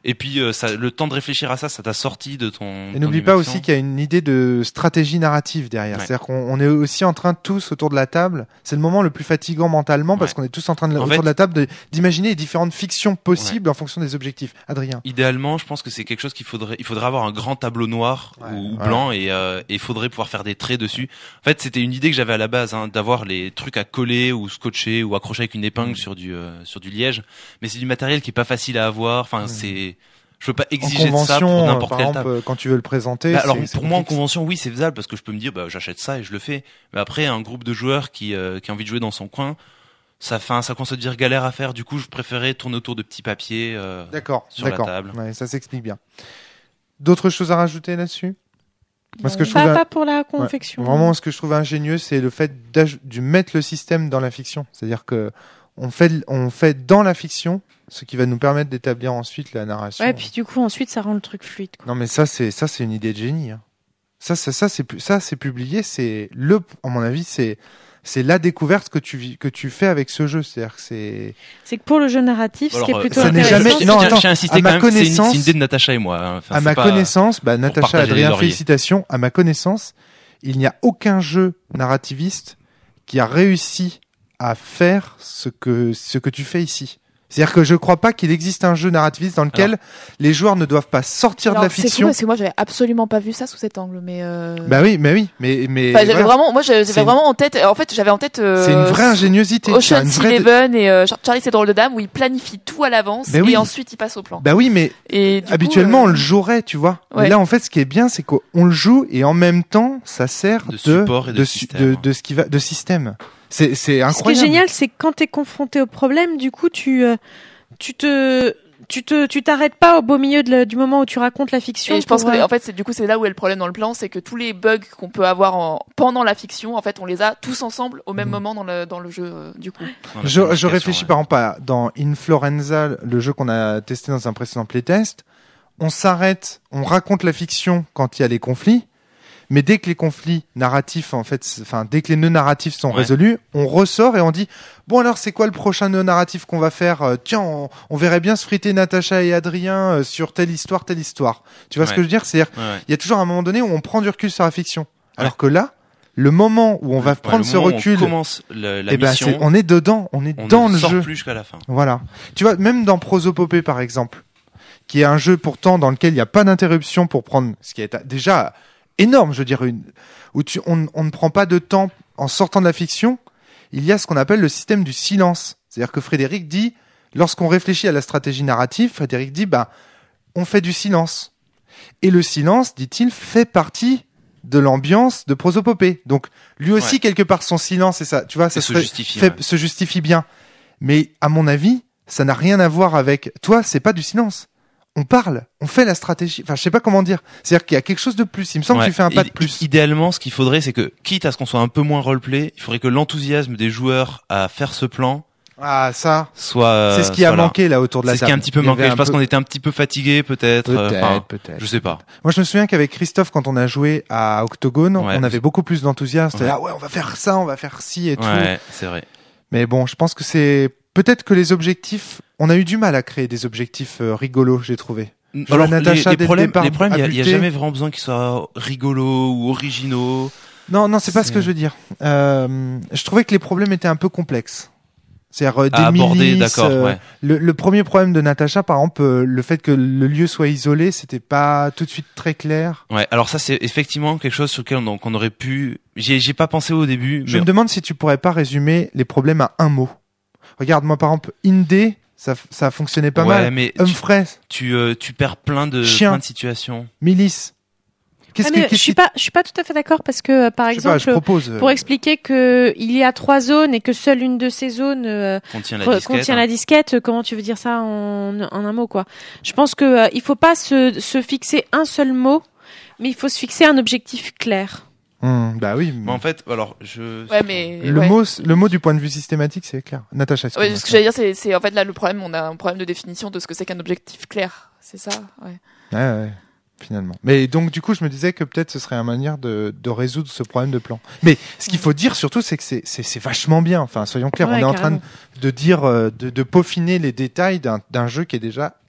Et puis euh, ça, le temps de réfléchir à ça, ça t'a sorti de ton. Et ton n'oublie pas immersion. aussi qu'il y a une idée de stratégie narrative derrière. Ouais. C'est-à-dire qu'on on est aussi en train tous autour de la table. C'est le moment le plus fatigant mentalement parce Ouais. qu'on est tous en train de, En autour fait- de la table de- d'imaginer les différentes fictions possibles en fonction des objectifs. Adrien. Idéalement, je pense que c'est quelque chose qu'il faudrait, il faudrait avoir un grand tableau noir Ouais, ou, ou ouais. blanc et euh, et il faudrait pouvoir faire des traits dessus. En fait, c'était une idée que j'avais à la base, hein, d'avoir les trucs à coller ou scotcher ou accrocher avec une épingle Mm. sur du euh, sur du liège. Mais c'est du matériel qui est pas facile à avoir. Enfin, Mm. c'est, je peux pas En exiger de ça convention, pour euh, n'importe par quelle exemple, table. euh, quand tu veux le présenter. Bah, c'est- alors c'est pour moi en compliqué. convention oui c'est faisable parce que je peux me dire bah j'achète ça et je le fais, mais après un groupe de joueurs qui euh, qui a envie de jouer dans son coin, ça fait un, ça commence à devenir galère à faire. Du coup je préférais tourner autour de petits papiers euh, D'accord, sur la d'accord. table. Ouais, ça s'explique bien. D'autres choses à rajouter là-dessus? Moi, ce que je Pas, trouve pas pour la confection. Vraiment, ce que je trouve ingénieux, c'est le fait d'aj- de mettre le système dans la fiction. C'est-à-dire que on fait, on fait dans la fiction ce qui va nous permettre d'établir ensuite la narration. Ouais, puis du coup, ensuite, ça rend le truc fluide. Quoi. Non, mais ça, c'est ça, c'est une idée de génie. hein. Ça, ça, ça, c'est pu- ça, c'est publié. C'est le, à mon avis, c'est c'est la découverte que tu vis, que tu fais avec ce jeu. C'est-à-dire que c'est C'est que pour le jeu narratif, ce qui est Alors, plutôt ça n'est intéressant, jamais- c'est- non, J'ai- attends, j'ai insisté à ma quand même, c'est une- connaissance- c'est une idée de Natacha et moi. hein. Enfin, à c'est ma pas- connaissance, bah, Natacha, partager les Adrien, lauriers. félicitations. À ma connaissance, il n'y a aucun jeu narrativiste qui a réussi à faire ce que, ce que tu fais ici. C'est-à-dire que je crois pas qu'il existe un jeu narrativiste dans lequel Alors. les joueurs ne doivent pas sortir Alors, de la c'est fou fiction. parce que moi j'avais absolument pas vu ça sous cet angle, mais. Euh... Bah oui, mais oui, mais, mais Enfin, j'avais voilà. vraiment, moi j'avais C'est une- vraiment en tête. En fait, j'avais en tête. Euh, c'est une vraie ingéniosité. C'est Ocean's une vraie- Eleven et euh, Char- Charlie c'est drôle de dame où il planifie tout à l'avance Mais oui. et ensuite il passe au plan. Bah oui, mais Et du habituellement coup, on euh, le jouerait, tu vois. Ouais. Mais là, en fait, ce qui est bien, c'est qu'on le joue et en même temps, ça sert De de support et de su- système. de, de ce qui va, de système. C'est, c'est Ce qui est incroyable. génial, c'est que quand t'es confronté au problème, du coup, tu, euh, tu te, tu te, tu t'arrêtes pas au beau milieu de la- du moment où tu racontes la fiction. Et je pense pour, que euh, en fait c'est du coup c'est là où est le problème dans le plan, c'est que tous les bugs qu'on peut avoir en, pendant la fiction, en fait on les a tous ensemble au même Mhm. moment dans le dans le jeu euh, du coup. dans la Je, je planification, réfléchis ouais. par exemple à dans Inflorenza, le jeu qu'on a testé dans un précédent playtest. On s'arrête, on raconte la fiction quand il y a les conflits, mais dès que les conflits narratifs, en fait, c'est- enfin dès que les nœuds narratifs sont Ouais. résolus, on ressort et on dit bon alors c'est quoi le prochain nœud narratif qu'on va faire Euh, Tiens, on, on verrait bien se friter Natacha et Adrien euh, sur telle histoire, telle histoire. Tu vois ce Ouais. que je veux dire? C'est-à-dire Ouais, ouais. il y a toujours un moment donné où on prend du recul sur la fiction, alors que là, le moment où on va Ouais, prendre le ce moment où recul, on commence le- la eh ben, mission. c'est- on est dedans, on est on dans ne le sort jeu. plus jusqu'à la fin. Voilà. Tu vois, même dans Prosopopée, par exemple, qui est un jeu pourtant dans lequel il n'y a pas d'interruption pour prendre, ce qui est déjà énorme, je veux dire, une, où tu, on, on ne prend pas de temps en sortant de la fiction, il y a ce qu'on appelle le système du silence. C'est-à-dire que Frédéric dit, lorsqu'on réfléchit à la stratégie narrative, Frédéric dit, bah, on fait du silence. Et le silence, dit-il, fait partie de l'ambiance de Prosopopée. Donc, lui aussi, Ouais. quelque part, son silence et ça, tu vois, ça se serait- justifie, fait- ouais. se justifie bien. Mais à mon avis, ça n'a rien à voir avec toi, c'est pas du silence. On parle, on fait la stratégie. Enfin, je sais pas comment dire. C'est-à-dire qu'il y a quelque chose de plus. Il me semble Ouais. que tu fais un pas de Id- plus. Idéalement, ce qu'il faudrait, c'est que, quitte à ce qu'on soit un peu moins roleplay, il faudrait que l'enthousiasme des joueurs à faire ce plan Ah, ça, soit. euh, c'est ce qui a soit là. manqué là autour de la C'est ce table. qui a un petit peu Il y avait manqué. un Je pense peu- qu'on était un petit peu fatigué, peut-être. euh, Peut-être, enfin, peut-être. je sais pas. Moi, je me souviens qu'avec Christophe, quand on a joué à Octogone, Ouais. on avait beaucoup plus d'enthousiasme. C'était, Ouais. Ah ouais, on va faire ça, on va faire ci et tout. Ouais, c'est vrai. Mais bon, je pense que c'est peut-être que les objectifs. On a eu du mal à créer des objectifs euh, rigolos, j'ai trouvé. vois Alors, Natacha, les, les dès le problèmes, départ, les problèmes, il y a- il y a, buté. jamais vraiment besoin qu'ils soient rigolos ou originaux. Non, non, c'est pas ce C'est- que je veux dire. Euh, je trouvais que les problèmes étaient un peu complexes. C'est-à-dire euh, des À aborder, milices, d'accord, euh, ouais. le, le premier problème de Natacha, par exemple, euh, le fait que le lieu soit isolé, c'était pas tout de suite très clair. Ouais, alors ça, c'est effectivement quelque chose sur lequel on, qu'on aurait pu. J'y ai, j'y ai pas pensé au début, Je mais me demande si tu pourrais pas résumer les problèmes à un mot. Regarde, moi, par exemple, Indé, ça, ça fonctionnait pas ouais, mal. mais tu, Humphrey, tu, euh, tu perds plein de, Chien. plein de situations. milice. Qu'est-ce ah, que mais qu'est-ce je suis qui- pas, je suis pas tout à fait d'accord parce que, euh, par je sais pas, exemple, je propose. euh, pour expliquer que il y a trois zones et que seule une de ces zones euh, Contient la re- disquette. contient hein. la disquette, comment tu veux dire ça en, en un mot quoi? Je pense que euh, il faut pas se, se fixer un seul mot, mais il faut se fixer un objectif clair. hmm, bah oui. Mais en fait, alors, je. Ouais mais Le ouais. mot, le mot du point de vue systématique, c'est clair. Natacha, Ouais, excuse-moi. ce que j'allais dire c'est c'est en fait là le problème, on a un problème de définition de ce que c'est qu'un objectif clair. C'est ça. Ouais. Ouais, ouais, finalement. Mais donc, du coup, je me disais que peut-être ce serait une manière de, de résoudre ce problème de plan. Mais ce qu'il faut dire surtout, c'est que c'est, c'est, c'est vachement bien. Enfin, soyons clairs, Ouais, on est en train de, carrément. de dire, euh, de, de peaufiner les détails d'un, d'un jeu qui est déjà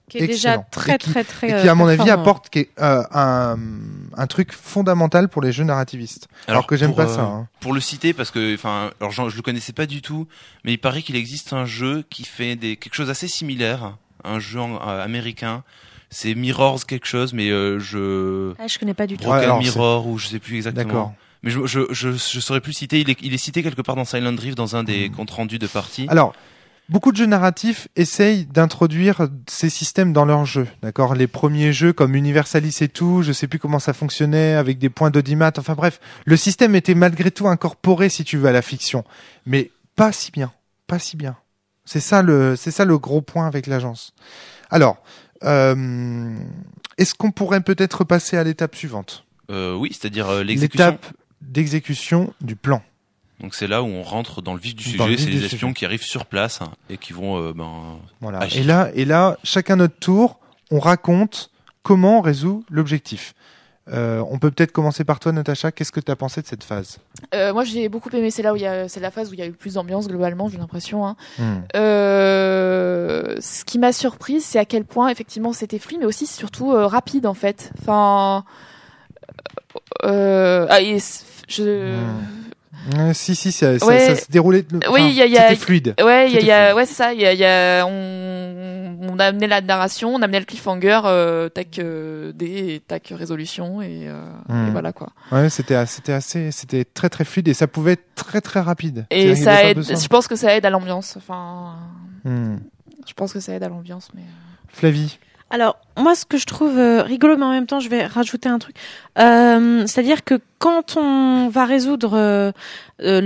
qui est déjà excellent. très Et qui- très très. Et qui, à mon euh, avis, performant. apporte qui est, euh, un, un truc fondamental pour les jeux narrativistes. Alors, Alors, que j'aime pour, pas euh, ça. Hein. Pour le citer, parce que, enfin, alors je, je le connaissais pas du tout, mais il paraît qu'il existe un jeu qui fait des quelque chose assez similaire, un jeu en- euh, américain. C'est Mirrors quelque chose, mais euh, je Ah, je connais pas du tout. Ouais, Broken alors, Mirror ou je sais plus exactement. D'accord. Mais je, je, je, je saurais plus citer. Il est, il est cité quelque part dans Silent Drift dans un des comptes rendus de partie. Alors, beaucoup de jeux narratifs essayent d'introduire ces systèmes dans leurs jeux, d'accord. Les premiers jeux comme Universalis et tout, je sais plus comment ça fonctionnait avec des points d'audimat. Enfin bref, le système était malgré tout incorporé, si tu veux, à la fiction, mais pas si bien, pas si bien. C'est ça le, c'est ça le gros point avec l'agence. Alors, euh, est-ce qu'on pourrait peut-être passer à l'étape suivante, Euh, oui, c'est-à-dire euh, l'exécution. l'étape d'exécution du plan. Donc c'est là où on rentre dans le vif du Dans le sujet. vif C'est du les espions sujet. qui arrivent sur place hein, et qui vont euh, ben, Voilà. agir. Et là, et là, chacun notre tour, on raconte comment on résout l'objectif. Euh, on peut peut-être commencer par toi, Natacha. Qu'est-ce que tu as pensé de cette phase? Euh, moi, j'ai beaucoup aimé. C'est là où il y a, c'est la phase où il y a eu plus d'ambiance globalement, j'ai l'impression. Hein. Hmm. Euh, ce qui m'a surprise, c'est à quel point effectivement c'était fluide, mais aussi surtout euh, rapide en fait. Enfin, euh, ah, et c- je. Euh, si, si, ça, ça- Ouais. ça se déroulait. Oui, il y a- il y a- C'était fluide. Ouais, il y a, il y a- C'était fluide. ouais, c'est ça. Il y a, il y a, on, on a amené la narration, on a amené le cliffhanger, euh, tac, euh, des, tac, résolution et, euh, Hmm. et voilà quoi. Ouais, c'était, c'était assez, c'était très très fluide et ça pouvait être très très rapide. Et C'est-à-dire qu'il y ça avait pas aide. besoin. Je pense que ça aide à l'ambiance. Enfin, Hmm. je pense que ça aide à l'ambiance, mais. Flavie. Alors, moi, ce que je trouve euh, rigolo, mais en même temps, je vais rajouter un truc. Euh, c'est-à-dire que quand on va résoudre euh, euh,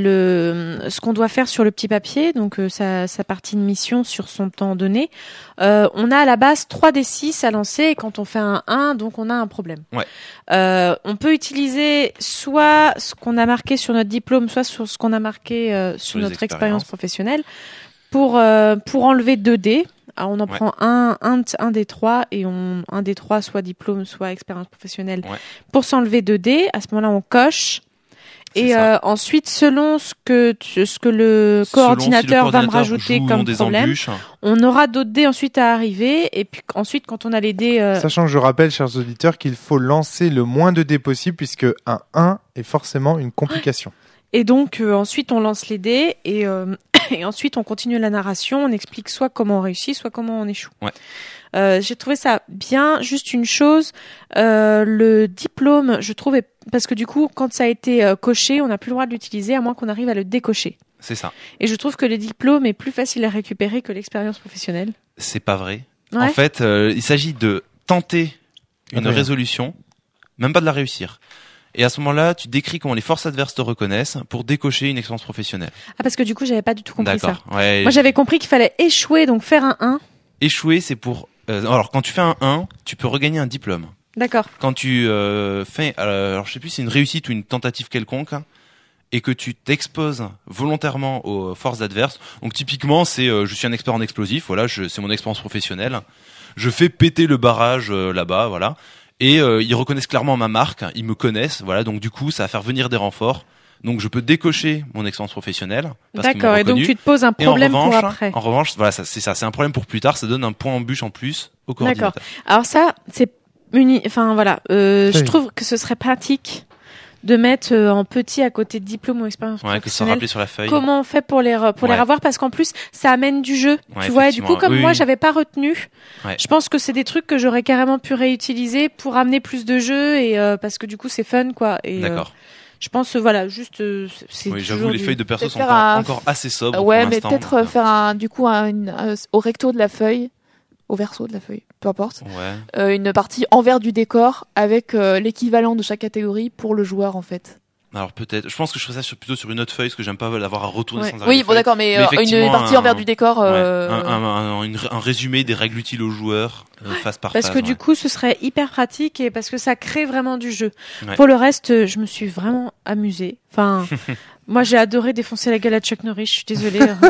le ce qu'on doit faire sur le petit papier, donc euh, sa, sa partie de mission sur son temps donné, euh, on a à la base trois D six à lancer, et quand on fait un un, donc on a un problème. Ouais. Euh, on peut utiliser soit ce qu'on a marqué sur notre diplôme, soit sur ce qu'on a marqué euh, sur, Sur les notre expériences. expérience professionnelle, pour, euh, pour enlever deux dés. Alors on en Ouais. prend un, un, un des trois et on, un des trois, soit diplôme, soit expérience professionnelle, Ouais. pour s'enlever deux dés. À ce moment-là, on coche. C'est Et ça. euh, ensuite, selon ce que, tu- ce que le Selon si le coordinateur va me coordinateur rajouter joue ou comme non des problème, embûches. on aura d'autres dés ensuite à arriver. Et puis ensuite, quand on a les dés, euh, Sachant que je rappelle, chers auditeurs, qu'il faut lancer le moins de dés possible puisque un un est forcément une complication. et donc euh, ensuite on lance les dés et, euh, et ensuite on continue la narration. On explique soit comment on réussit, soit comment on échoue. Ouais. Euh, j'ai trouvé ça bien. Juste une chose, euh, le diplôme, je trouve, est- parce que du coup, quand ça a été euh, coché, on n'a plus le droit de l'utiliser à moins qu'on arrive à le décocher. C'est ça. Et je trouve que le diplôme est plus facile à récupérer que l'expérience professionnelle. C'est pas vrai. Ouais. En fait, euh, il s'agit de tenter une Ah, ouais. résolution, même pas de la réussir. Et à ce moment-là, tu décris comment les forces adverses te reconnaissent pour décocher une expérience professionnelle. Ah, parce que du coup, j'avais pas du tout compris ça. D'accord. Ouais. Moi, j'avais compris qu'il fallait échouer, donc faire un un. Échouer, c'est pour. euh, alors, quand tu fais un un, tu peux regagner un diplôme. D'accord. Quand tu euh, fais, euh, alors je sais plus, si c'est une réussite ou une tentative quelconque, hein, et que tu t'exposes volontairement aux forces adverses. Donc typiquement, c'est, euh, je suis un expert en explosifs. Voilà, je, c'est mon expérience professionnelle. Je fais péter le barrage euh, là-bas, voilà. Et euh, ils reconnaissent clairement ma marque, ils me connaissent, voilà. Donc du coup, ça va faire venir des renforts. Donc je peux décocher mon expérience professionnelle. parce qu'ils m'ont D'accord. Et donc, reconnu. tu te poses un Et en problème revanche, pour après. en revanche, voilà, ça, c'est ça, c'est un problème pour plus tard. Ça donne un point en bûche en plus au coordinateur. Alors ça, c'est uni... Enfin voilà, euh, je Oui. trouve que ce serait pratique de mettre euh, en petit à côté de diplôme ou expérience Ouais, que ça professionnelle. rappelé sur la feuille. Comment on fait pour les re- pour les Ouais. revoir, parce qu'en plus ça amène du jeu, Ouais, tu vois. Et du coup, effectivement. comme Oui, moi oui. j'avais pas retenu, Ouais. je pense que c'est des trucs que j'aurais carrément pu réutiliser pour amener plus de jeu et euh, parce que du coup c'est fun quoi. Et euh, D'accord. je pense euh, voilà, juste euh, c'est Oui, toujours j'avoue, les du- feuilles de perso Peut-être sont faire encore, un- encore assez sobres. Ouais, pour mais l'instant. peut-être euh, faire un, du coup, un, une- un- au recto de la feuille, au verso de la feuille, peu importe, Ouais. euh, une partie envers du décor avec euh, l'équivalent de chaque catégorie pour le joueur en fait. Alors peut-être. Je pense que je ferais ça sur, plutôt sur une autre feuille, parce que j'aime pas l'avoir à retourner Ouais. sans arrêt Oui, les bon feuilles. d'accord, mais, Mais euh, une effectivement, partie un- envers du décor. Ouais. euh, Un, un- un- une- un résumé des règles utiles aux joueurs, euh, phase par Parce phase. que du ouais. coup, ce serait hyper pratique et parce que ça crée vraiment du jeu. Ouais. Pour le reste, euh, je me suis vraiment amusée. Enfin, moi, j'ai adoré défoncer la gueule à Chuck Norris. Je suis désolée. hein.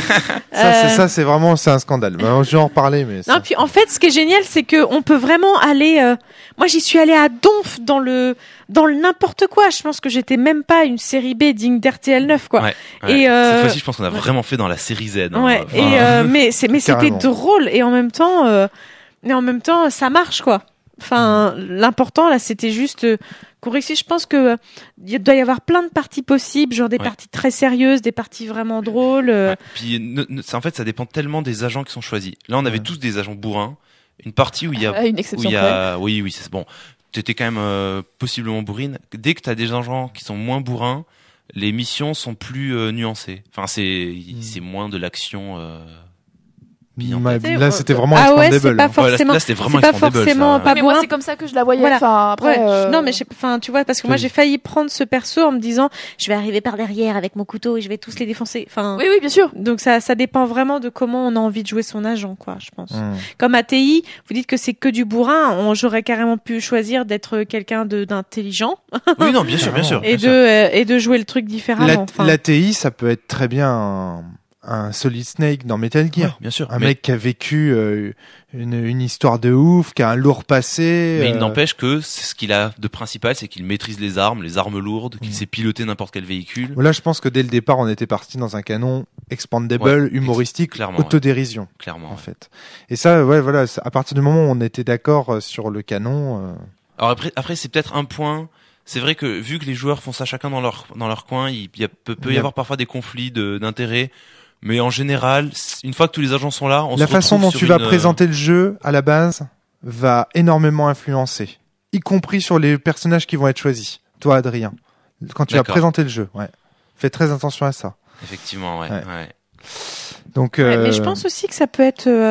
Ça, c'est Euh, ça, c'est vraiment, c'est un scandale. Ben, je vais en reparler, mais. Non, ça- puis en fait, ce qui est génial, c'est que on peut vraiment aller. euh, Moi, j'y suis allée à donf dans le dans le n'importe quoi. Je pense que j'étais même pas une série B digne d'R T L neuf, quoi. Ouais. Ouais. Et, euh, Cette fois-ci, je pense qu'on a ouais. vraiment fait dans la série Z. hein. Ouais. Enfin, Et euh, mais c'est mais c'était Carrément. drôle et en même temps. euh, mais en même temps, ça marche, quoi. Enfin, l'important, là, c'était juste euh, qu'on réussisse. Je pense que euh, il doit y avoir plein de parties possibles, genre des Ouais. parties très sérieuses, des parties vraiment drôles. euh. Ouais. Puis ne, ne- ça, en fait, ça dépend tellement des agents qui sont choisis. Là, on avait Ouais. tous des agents bourrins. Une partie où il y a, Ah, une où exception il y a, oui, oui, c'est bon. T'étais quand même euh, possiblement bourrine. Dès que t'as des agents qui sont moins bourrins, les missions sont plus euh, nuancées. Enfin, c'est, c'est moins de l'action. Euh... Bien. Ouais, Tu sais, là, euh, c'était vraiment ah ouais, c'est expandable. pas hein. Ouais, là, forcément. là, c'était vraiment c'est pas expandable, forcément ça. pas mais moi, bourrin. c'est comme ça que je la voyais. Voilà. Enfin, après, Ouais, euh, non mais je sais- enfin tu vois parce que moi Oui. j'ai failli prendre ce perso en me disant je vais arriver par derrière avec mon couteau et je vais tous les défoncer. Enfin oui, oui, bien sûr. donc ça ça dépend vraiment de comment on a envie de jouer son agent quoi, je pense. Mmh. Comme A T I, vous dites que c'est que du bourrin, on j'aurais carrément pu choisir d'être quelqu'un de d'intelligent Oui, non, bien sûr, bien sûr. et bien de sûr. euh, et de jouer le truc différemment. La, enfin. l'A T I, ça peut être très bien un, un Solid Snake dans Metal Gear. Ouais, bien sûr. Un mais, mec qui a vécu euh, une, une histoire de ouf, qui a un lourd passé. mais il euh, n'empêche que c'est ce qu'il a de principal, c'est qu'il maîtrise les armes, les armes lourdes, qu'il Mm. sait piloter n'importe quel véhicule. Là, je pense que dès le départ, on était parti dans un canon expandable, Ouais, humoristique, clairement, ouais. autodérision, Clairement. en ouais. fait. Et ça, ouais, voilà, ça- à partir du moment où on était d'accord euh, sur le canon, euh, Alors après, après c'est peut-être un point. C'est vrai que vu que les joueurs font ça chacun dans leur dans leur coin, il y a, peut, peut Il y y a- avoir parfois des conflits de, d'intérêts. Mais en général, c- une fois que tous les agents sont là, on la se façon retrouve dont sur tu vas une, euh, présenter le jeu à la base va énormément influencer, y compris sur les personnages qui vont être choisis. Toi, Adrien, quand tu vas D'accord. présenter le jeu, ouais, fais très attention à ça. Effectivement, ouais. Ouais. ouais. Donc, Ouais, euh, mais je pense aussi que ça peut être euh,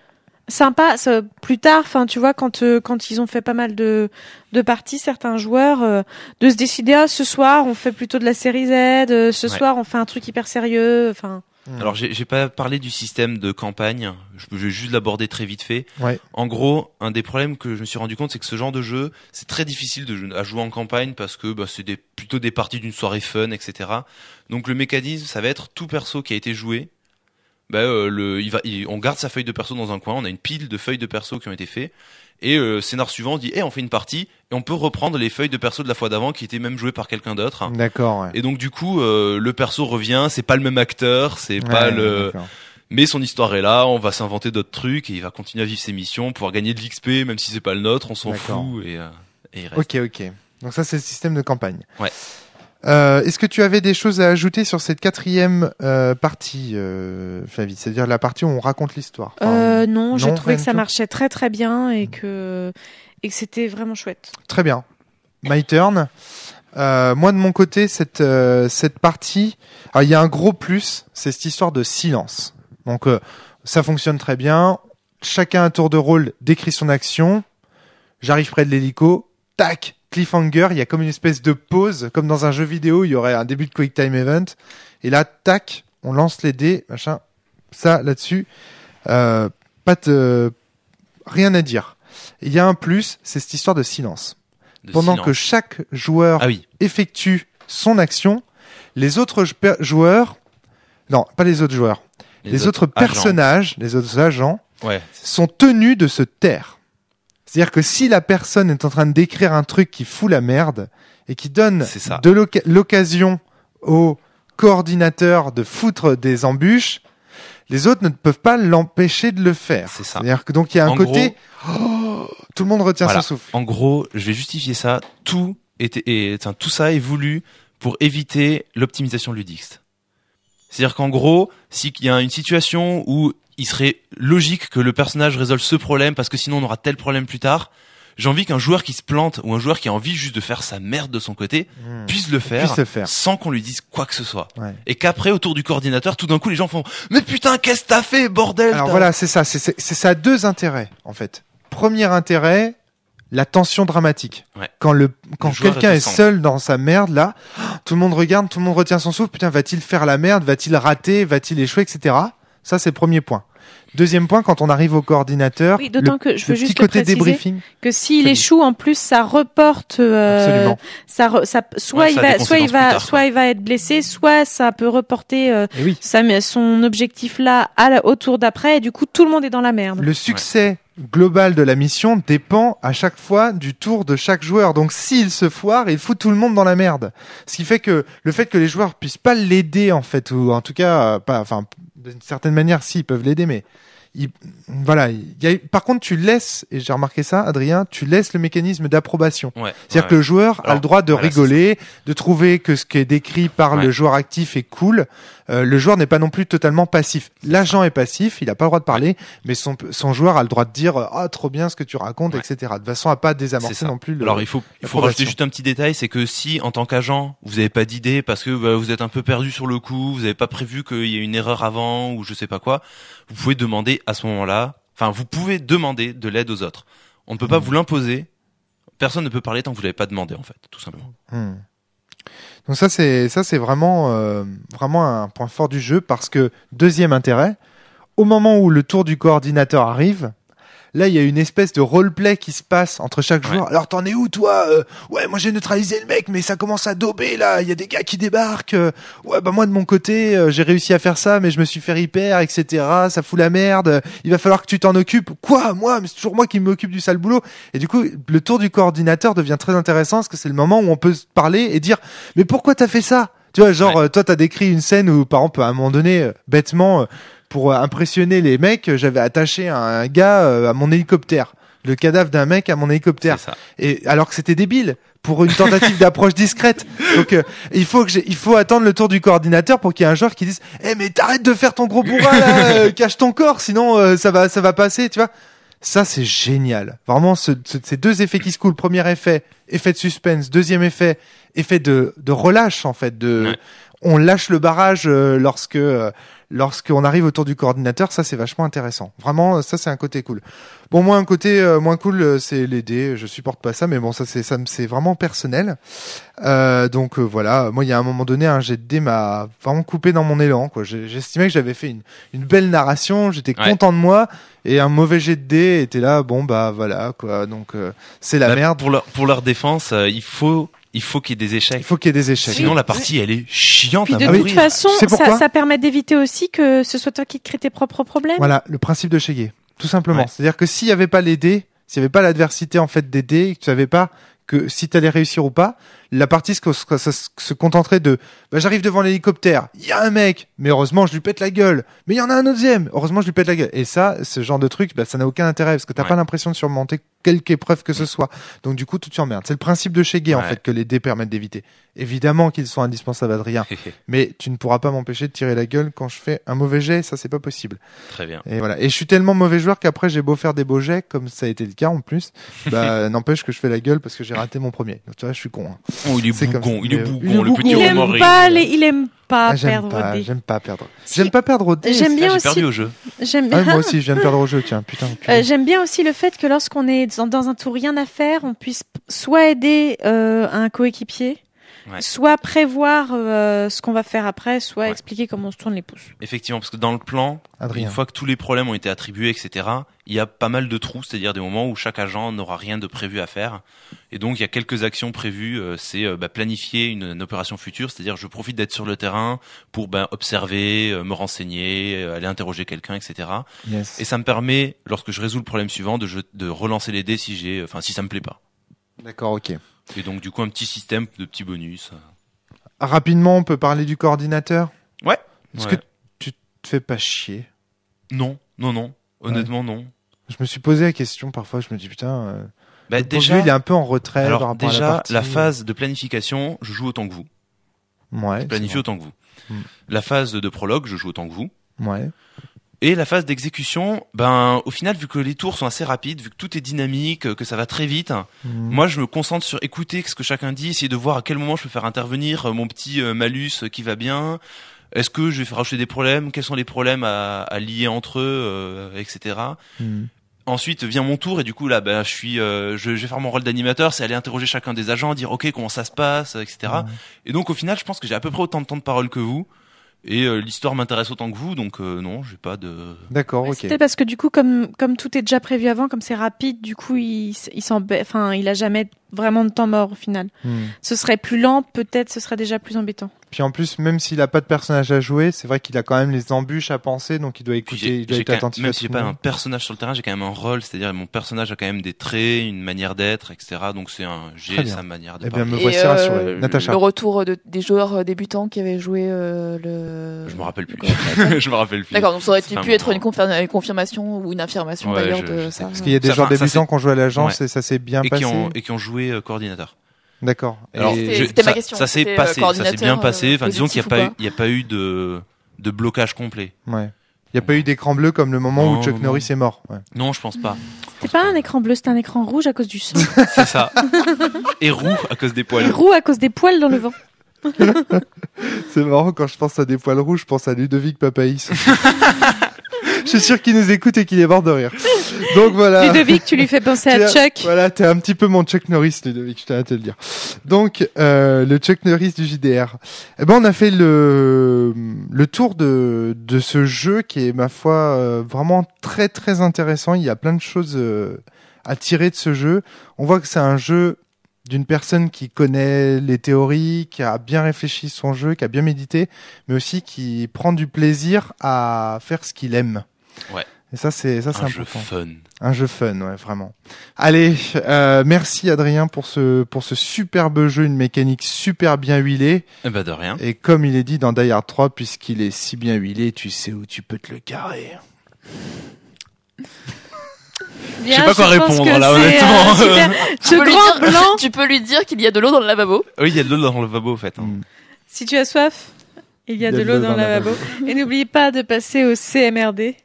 sympa ça, plus tard. Enfin, tu vois, quand euh, quand ils ont fait pas mal de de parties, certains joueurs, euh, de se décider ah ce soir on fait plutôt de la série Z, euh, ce Ouais. soir on fait un truc hyper sérieux. Enfin, hmm. Alors j'ai j'ai pas parlé du système de campagne. Je peux je vais juste l'aborder très vite fait. Ouais. En gros, un des problèmes que je me suis rendu compte, c'est que ce genre de jeu, c'est très difficile de, jou- à jouer en campagne parce que bah, c'est des, plutôt des parties d'une soirée fun, et cetera. Donc le mécanisme, ça va être tout perso qui a été joué. Bah, euh, le, il va, il- on garde sa feuille de perso dans un coin. On a une pile de feuilles de perso qui ont été faits. Et euh, scénar suivant, on dit, eh, on fait une partie et on peut reprendre les feuilles de perso de la fois d'avant qui étaient même jouées par quelqu'un d'autre. D'accord. Ouais. Et donc du coup, euh, le perso revient. C'est pas le même acteur, c'est pas Ouais, le. d'accord. Mais son histoire est là, on va s'inventer d'autres trucs et il va continuer à vivre ses missions, pouvoir gagner de l'X P, même si c'est pas le nôtre, on s'en D'accord. fout et, euh, et il reste. Ok, ok. Donc ça, c'est le système de campagne. Ouais. Euh, est-ce que tu avais des choses à ajouter sur cette quatrième euh, partie, euh, Flavie, c'est-à-dire la partie où on raconte l'histoire? Enfin, euh, non, j'ai non, trouvé rien que du ça tout. marchait très très bien et que et que c'était vraiment chouette. Très bien. My turn. Euh, moi, de mon côté, cette euh, cette partie, alors, il y a un gros plus, c'est cette histoire de silence. Donc, euh, ça fonctionne très bien. Chacun à tour de rôle décrit son action. J'arrive près de l'hélico. Tac, cliffhanger. Il y a comme une espèce de pause, comme dans un jeu vidéo. Il y aurait un début de quick time event. Et là, tac, on lance les dés, machin. Ça, là-dessus, euh, pas de, rien à dire. Il y a un plus, c'est cette histoire de silence. De Pendant silence. que chaque joueur Ah oui, effectue son action, les autres jou- joueurs, non, pas les autres joueurs, les, autres, agents. personnages, les autres agents, Ouais, sont tenus de se taire. C'est-à-dire que si la personne est en train de décrire un truc qui fout la merde et qui donne C'est ça. de l'oc- l'occasion au coordinateur de foutre des embûches, les autres ne peuvent pas l'empêcher de le faire. C'est ça. C'est-à-dire que donc il y a un En côté, oh, tout le monde retient Voilà. son souffle. En gros, je vais justifier ça. Tout était, et, enfin, tout ça est voulu pour éviter l'optimisation ludiste. C'est-à-dire qu'en gros, s'il y a une situation où il serait logique que le personnage résolve ce problème parce que sinon on aura tel problème plus tard, j'ai envie qu'un joueur qui se plante ou un joueur qui a envie juste de faire sa merde de son côté Mmh. puisse le faire, Puisse le faire. sans qu'on lui dise quoi que ce soit. Ouais. Et qu'après, autour du coordinateur, tout d'un coup, les gens font « Mais putain, qu'est-ce que t'as fait, bordel ?» Alors t'as- voilà, c'est ça, c'est c'est- c'est ça a deux intérêts en fait. Premier intérêt, la tension dramatique. Ouais. Quand le quand Le joueur quelqu'un est est au centre. seul dans sa merde là, tout le monde regarde, tout le monde retient son souffle. Putain, va-t-il faire la merde? Va-t-il rater? Va-t-il échouer, et cetera. Ça c'est le premier point. Deuxième point, quand on arrive au coordinateur, Oui, d'autant le, que je le veux petit juste le côté préciser. débriefing. Que s'il Absolument. échoue, en plus, ça reporte. euh, Absolument. ça, re- ça, soit Ouais, il ça a va, des soit il conséquences va, plus tard, soit quoi. il va être blessé, soit ça peut reporter euh, Et oui. sa, son objectif là à la, au tour d'après. Et du coup, tout le monde est dans la merde. Le succès global de la mission dépend à chaque fois du tour de chaque joueur. Donc s'il se foire, il fout tout le monde dans la merde. Ce qui fait que le fait que les joueurs puissent pas l'aider en fait, ou en tout cas euh, pas, enfin d'une certaine manière, si ils peuvent l'aider, mais il, voilà, il y a, par contre, tu laisses, et j'ai remarqué ça, Adrien, tu laisses le mécanisme d'approbation. Ouais, C'est-à-dire ouais. que le joueur Alors, a le droit de voilà, rigoler, de trouver que ce qui est décrit par Ouais. le joueur actif est cool. Euh, le joueur n'est pas non plus totalement passif. L'agent est passif, il n'a pas le droit de parler, mais son, son joueur a le droit de dire « Ah, trop bien ce que tu racontes, Ouais. et cetera » De façon à pas C'est désamorcer ça. non plus le... Alors il faut il faut l'approbation. rajouter juste un petit détail, c'est que si en tant qu'agent vous n'avez pas d'idée parce que bah, vous êtes un peu perdu sur le coup, vous n'avez pas prévu qu'il y ait une erreur avant ou je sais pas quoi, vous pouvez demander à ce moment-là, enfin vous pouvez demander de l'aide aux autres. On ne peut pas Mmh. vous l'imposer. Personne ne peut parler tant que vous l'avez pas demandé en fait, tout simplement. Hmm. Donc ça c'est ça c'est vraiment euh, vraiment un point fort du jeu parce que deuxième intérêt, au moment où le tour du coordinateur arrive, là il y a une espèce de roleplay qui se passe entre chaque Ouais. joueur. Alors t'en es où toi Euh, Ouais moi j'ai neutralisé le mec mais ça commence à dauber là, il y a des gars qui débarquent. Euh, ouais bah moi de mon côté euh, j'ai réussi à faire ça mais je me suis fait repair et cetera. Ça fout la merde. Il va falloir que tu t'en occupes. Quoi moi mais c'est toujours moi qui m'occupe du sale boulot. Et du coup le tour du coordinateur devient très intéressant parce que c'est le moment où on peut se parler et dire mais pourquoi t'as fait ça? Tu vois genre Ouais. euh, toi t'as décrit une scène où par exemple à un moment donné euh, bêtement euh, pour euh, impressionner les mecs, euh, j'avais attaché un, un gars euh, à mon hélicoptère, le cadavre d'un mec à mon hélicoptère. C'est ça. Et alors que c'était débile pour une tentative d'approche discrète. Donc euh, il faut que j'ai- il faut attendre le tour du coordinateur pour qu'il y ait un joueur qui dise "Eh mais t'arrêtes de faire ton gros bourrin là, euh, cache ton corps sinon euh, ça va ça va passer", tu vois. Ça c'est génial. Vraiment ce, ce- ces deux effets qui se coulent, premier effet, effet de suspense, deuxième effet, effet de de relâche en fait de Ouais. on lâche le barrage euh, lorsque euh, lorsqu'on arrive autour du coordinateur, ça c'est vachement intéressant. Vraiment, ça c'est un côté cool. Bon, moi un côté euh, moins cool, euh, c'est les dés. Je supporte pas ça, mais bon, ça c'est ça me- c'est vraiment personnel. Euh, donc euh, voilà, moi il y a un moment donné, un jet de dés m'a vraiment coupé dans mon élan. Quoi, J'ai- j'estimais que j'avais fait une une belle narration, j'étais Ouais. content de moi, et un mauvais jet de dés était là. Bon bah voilà quoi. Donc euh, c'est la Bah, merde. Pour leur pour leur défense, euh, il faut il faut qu'il y ait des échecs. Il faut qu'il y ait des échecs. Sinon la partie elle est chiante Puis à de mourir. toute façon, Tu sais pourquoi ça, ça permet d'éviter aussi que ce soit toi qui te crée tes propres problèmes. Voilà, le principe de Shege, tout simplement. Ouais. C'est-à-dire que s'il y avait pas les dés, s'il y avait pas l'adversité en fait des dés, et que tu savais pas que si t'allais réussir ou pas, la partie se, se, se- se contenterait de bah, j'arrive devant l'hélicoptère, il y a un mec, mais heureusement je lui pète la gueule, mais il y en a un deuxième, heureusement je lui pète la gueule. Et ça, ce genre de truc, bah, ça n'a aucun intérêt parce que t'as Ouais. pas l'impression de surmonter quelque épreuve que ce soit. Donc du coup, tout t'emmerde. C'est le principe de Shege en Ouais. fait que les dés permettent d'éviter. Évidemment qu'ils sont indispensables, Adrien, mais tu ne pourras pas m'empêcher de tirer la gueule quand je fais un mauvais jet, ça c'est pas possible. Très bien. Et voilà. Et je suis tellement mauvais joueur qu'après j'ai beau faire des beaux jets, comme ça a été le cas en plus, bah n'empêche que je fais la gueule parce que j'ai raté mon premier. Donc tu vois, je suis con. Hein. Oh, il est C'est comme bougon, ça. il est Mais, euh, bougon, il est le bougon. petit Il aime Romain. pas les, il aime pas Ah, j'aime perdre pas, des. j'aime pas perdre. Si. J'aime pas perdre au dé. J'aime c'est- bien Ah, j'ai aussi. perdu au jeu. J'aime Ah, bien. moi aussi, je viens de perdre au jeu, tiens, putain. putain. Euh, J'aime bien aussi le fait que lorsqu'on est dans, dans un tour rien à faire, on puisse p- soit aider euh, un coéquipier, Ouais. soit prévoir euh, ce qu'on va faire après, soit Ouais. expliquer comment on se tourne les pouces. Effectivement, parce que dans le plan, Adrien. une fois que tous les problèmes ont été attribués, et cetera, il y a pas mal de trous, c'est-à-dire des moments où chaque agent n'aura rien de prévu à faire. Et donc, il y a quelques actions prévues. euh, c'est euh, bah, planifier une, une opération future, c'est-à-dire je profite d'être sur le terrain pour bah, observer, euh, me renseigner, euh, aller interroger quelqu'un, et cetera. Yes. Et ça me permet, lorsque je résous le problème suivant, de, je- de relancer les dés si j'ai, enfin si ça me plaît pas. D'accord, ok. Et donc, du coup, un petit système de petits bonus. Rapidement, on peut parler du coordinateur. Ouais. Est-ce Ouais. que tu te fais pas chier? Non, non, non. Honnêtement, non. Je me suis posé la question parfois, je me dis putain. Euh, Bah, le pauvre déjà, vieux, il est un peu en retrait par alors rapport déjà, à la partie. la phase de planification, je joue autant que vous. Ouais. Je planifie c'est autant que vous. Hmm. La phase de prologue, je joue autant que vous. vrai. Ouais. Et la phase d'exécution, ben au final, vu que les tours sont assez rapides, vu que tout est dynamique, que ça va très vite, Mm. moi je me concentre sur écouter ce que chacun dit, essayer de voir à quel moment je peux faire intervenir euh, mon petit euh, malus euh, qui va bien. Est-ce que je vais faire rajouter des problèmes? Quels sont les problèmes à, à lier entre eux, euh, et cetera. Mm. Ensuite vient mon tour et du coup là, ben je suis, euh, je, je vais faire mon rôle d'animateur, c'est aller interroger chacun des agents, dire ok comment ça se passe, et cetera. Ouais. Et donc au final, je pense que j'ai à peu près autant de temps de parole que vous. Et euh, l'histoire m'intéresse autant que vous, donc euh, non, j'ai pas de. D'accord, Ouais, ok. C'était parce que du coup, comme comme tout est déjà prévu avant, comme c'est rapide, du coup, il s- il s'embête, enfin, il a jamais vraiment de temps mort au final. Hmm. Ce serait plus lent, peut-être ce serait déjà plus embêtant. Puis en plus, même s'il a pas de personnage à jouer, c'est vrai qu'il a quand même les embûches à penser, donc il doit écouter, J'ai- il doit j'ai être quand même- attentif. Même à si tout j'ai le pas monde. un personnage sur le terrain, j'ai quand même un rôle, c'est-à-dire mon personnage a quand même des traits, une manière d'être, et cetera. Donc c'est un, Très j'ai bien. sa manière de Eh bien, parler. me Et, voici euh, rassuré. Natacha. Le retour de, des joueurs débutants qui avaient joué euh, le. Je me rappelle plus. le- je me rappelle plus. D'accord, donc ça aurait Ça fait un pu être moment. une, confir- une confirmation ou une affirmation Ouais, d'ailleurs je- de je sais ça. pas. Parce qu'il y a des Ça, joueurs enfin, ça, débutants c'est- qui ont joué à l'agence Ouais. et ça s'est bien et passé. qui ont et qui ont joué euh, coordinateur. D'accord. Alors, Et- C'était- je- c'était ma ça, question. ça s'est C'était, euh, passé, ça s'est coordinateur, bien passé. euh, Enfin, disons qu'il n'y a positif pas ou eu, pas il y a pas eu de de blocage complet. Ouais. Il n'y a pas eu d'écran bleu comme le moment Non, où Chuck non. Norris est mort. Ouais. Non, je pense pas. C'est pas un écran bleu, c'est un écran rouge à cause du sang. C'est ça. Et roux à cause des Et poils. roux à cause des poils dans le vent. C'est marrant, quand je pense à des poils rouges, je pense à Ludovic Papaïs. Je suis sûr qu'il nous écoute et qu'il est mort de rire. Donc voilà. Ludovic, tu lui fais penser à T'es un- Chuck. Voilà, t'es un petit peu mon Chuck Norris, Ludovic, je tiens à te le dire. Donc, euh, le Chuck Norris du J D R. Eh ben, on a fait le, le tour de, de ce jeu qui est, ma foi, euh, vraiment très, très intéressant. Il y a plein de choses euh, à tirer de ce jeu. On voit que c'est un jeu d'une personne qui connaît les théories, qui a bien réfléchi son jeu, qui a bien médité, mais aussi qui prend du plaisir à faire ce qu'il aime. Ouais. Et ça, c'est, ça, c'est Un jeu important. fun. Un jeu fun, ouais, vraiment. Allez, euh, merci Adrien pour ce pour ce superbe jeu, une mécanique super bien huilée. Eh ben de rien. Et comme il est dit dans Die Hard trois, puisqu'il est si bien huilé, tu sais où tu peux te le carrer. Bien, Je sais pas quoi pense répondre, que là, c'est, honnêtement. euh, super. Tu Ce peux, lui grand dire, blanc, tu peux lui dire qu'il y a de l'eau dans le lavabo. Oui, il y a de l'eau dans le lavabo, au fait. hein. Mm. si tu as soif, il y a de l'eau dans le lavabo. Et n'oublie pas de passer au C M R D.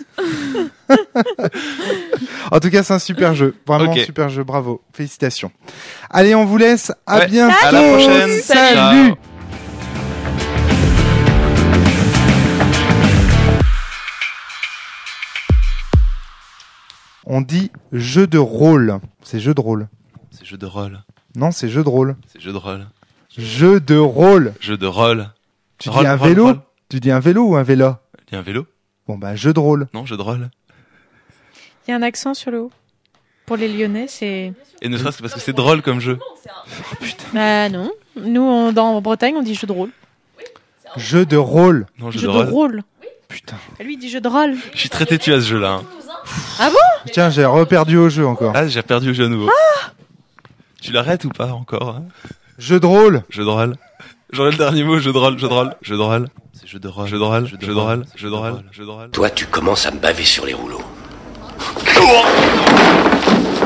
En tout cas, c'est un super jeu. Vraiment Ok. super jeu. Bravo. Félicitations. Allez, on vous laisse. À Ouais, bientôt. à la prochaine. Salut. Ciao. On dit jeu de rôle. C'est jeu de rôle. C'est jeu de rôle. Non, c'est jeu de rôle. C'est jeu de rôle. Jeu de rôle. Jeu de rôle. Tu Rôle, dis un rôle, vélo rôle. Tu dis un vélo ou un vélo Il y a un vélo? Bon, bah, jeu de rôle. Non, jeu de rôle. Il y a un accent sur le haut. Pour les Lyonnais, c'est... Et ne serait-ce que parce que c'est drôle comme jeu. Bah non. Nous, on- dans en Bretagne, on dit jeu de rôle. Jeu de rôle. Non, jeu, Jeu de de rôle. rôle. Putain. Et lui, il dit jeu de rôle. Je suis très têtu à ce jeu-là. hein. Tiens, j'ai reperdu au jeu encore. Ah, j'ai perdu le jeu à nouveau. Tu l'arrêtes ou pas encore hein? Jeu de rôle. Jeu de rôle. J'aurai le dernier mot, jeu de rôle, jeu de rôle, jeu de rôle. C'est jeu de rôle, jeu de rôle, jeu de rôle, jeu de rôle, jeu de rôle. Toi, tu commences à me baver sur les rouleaux.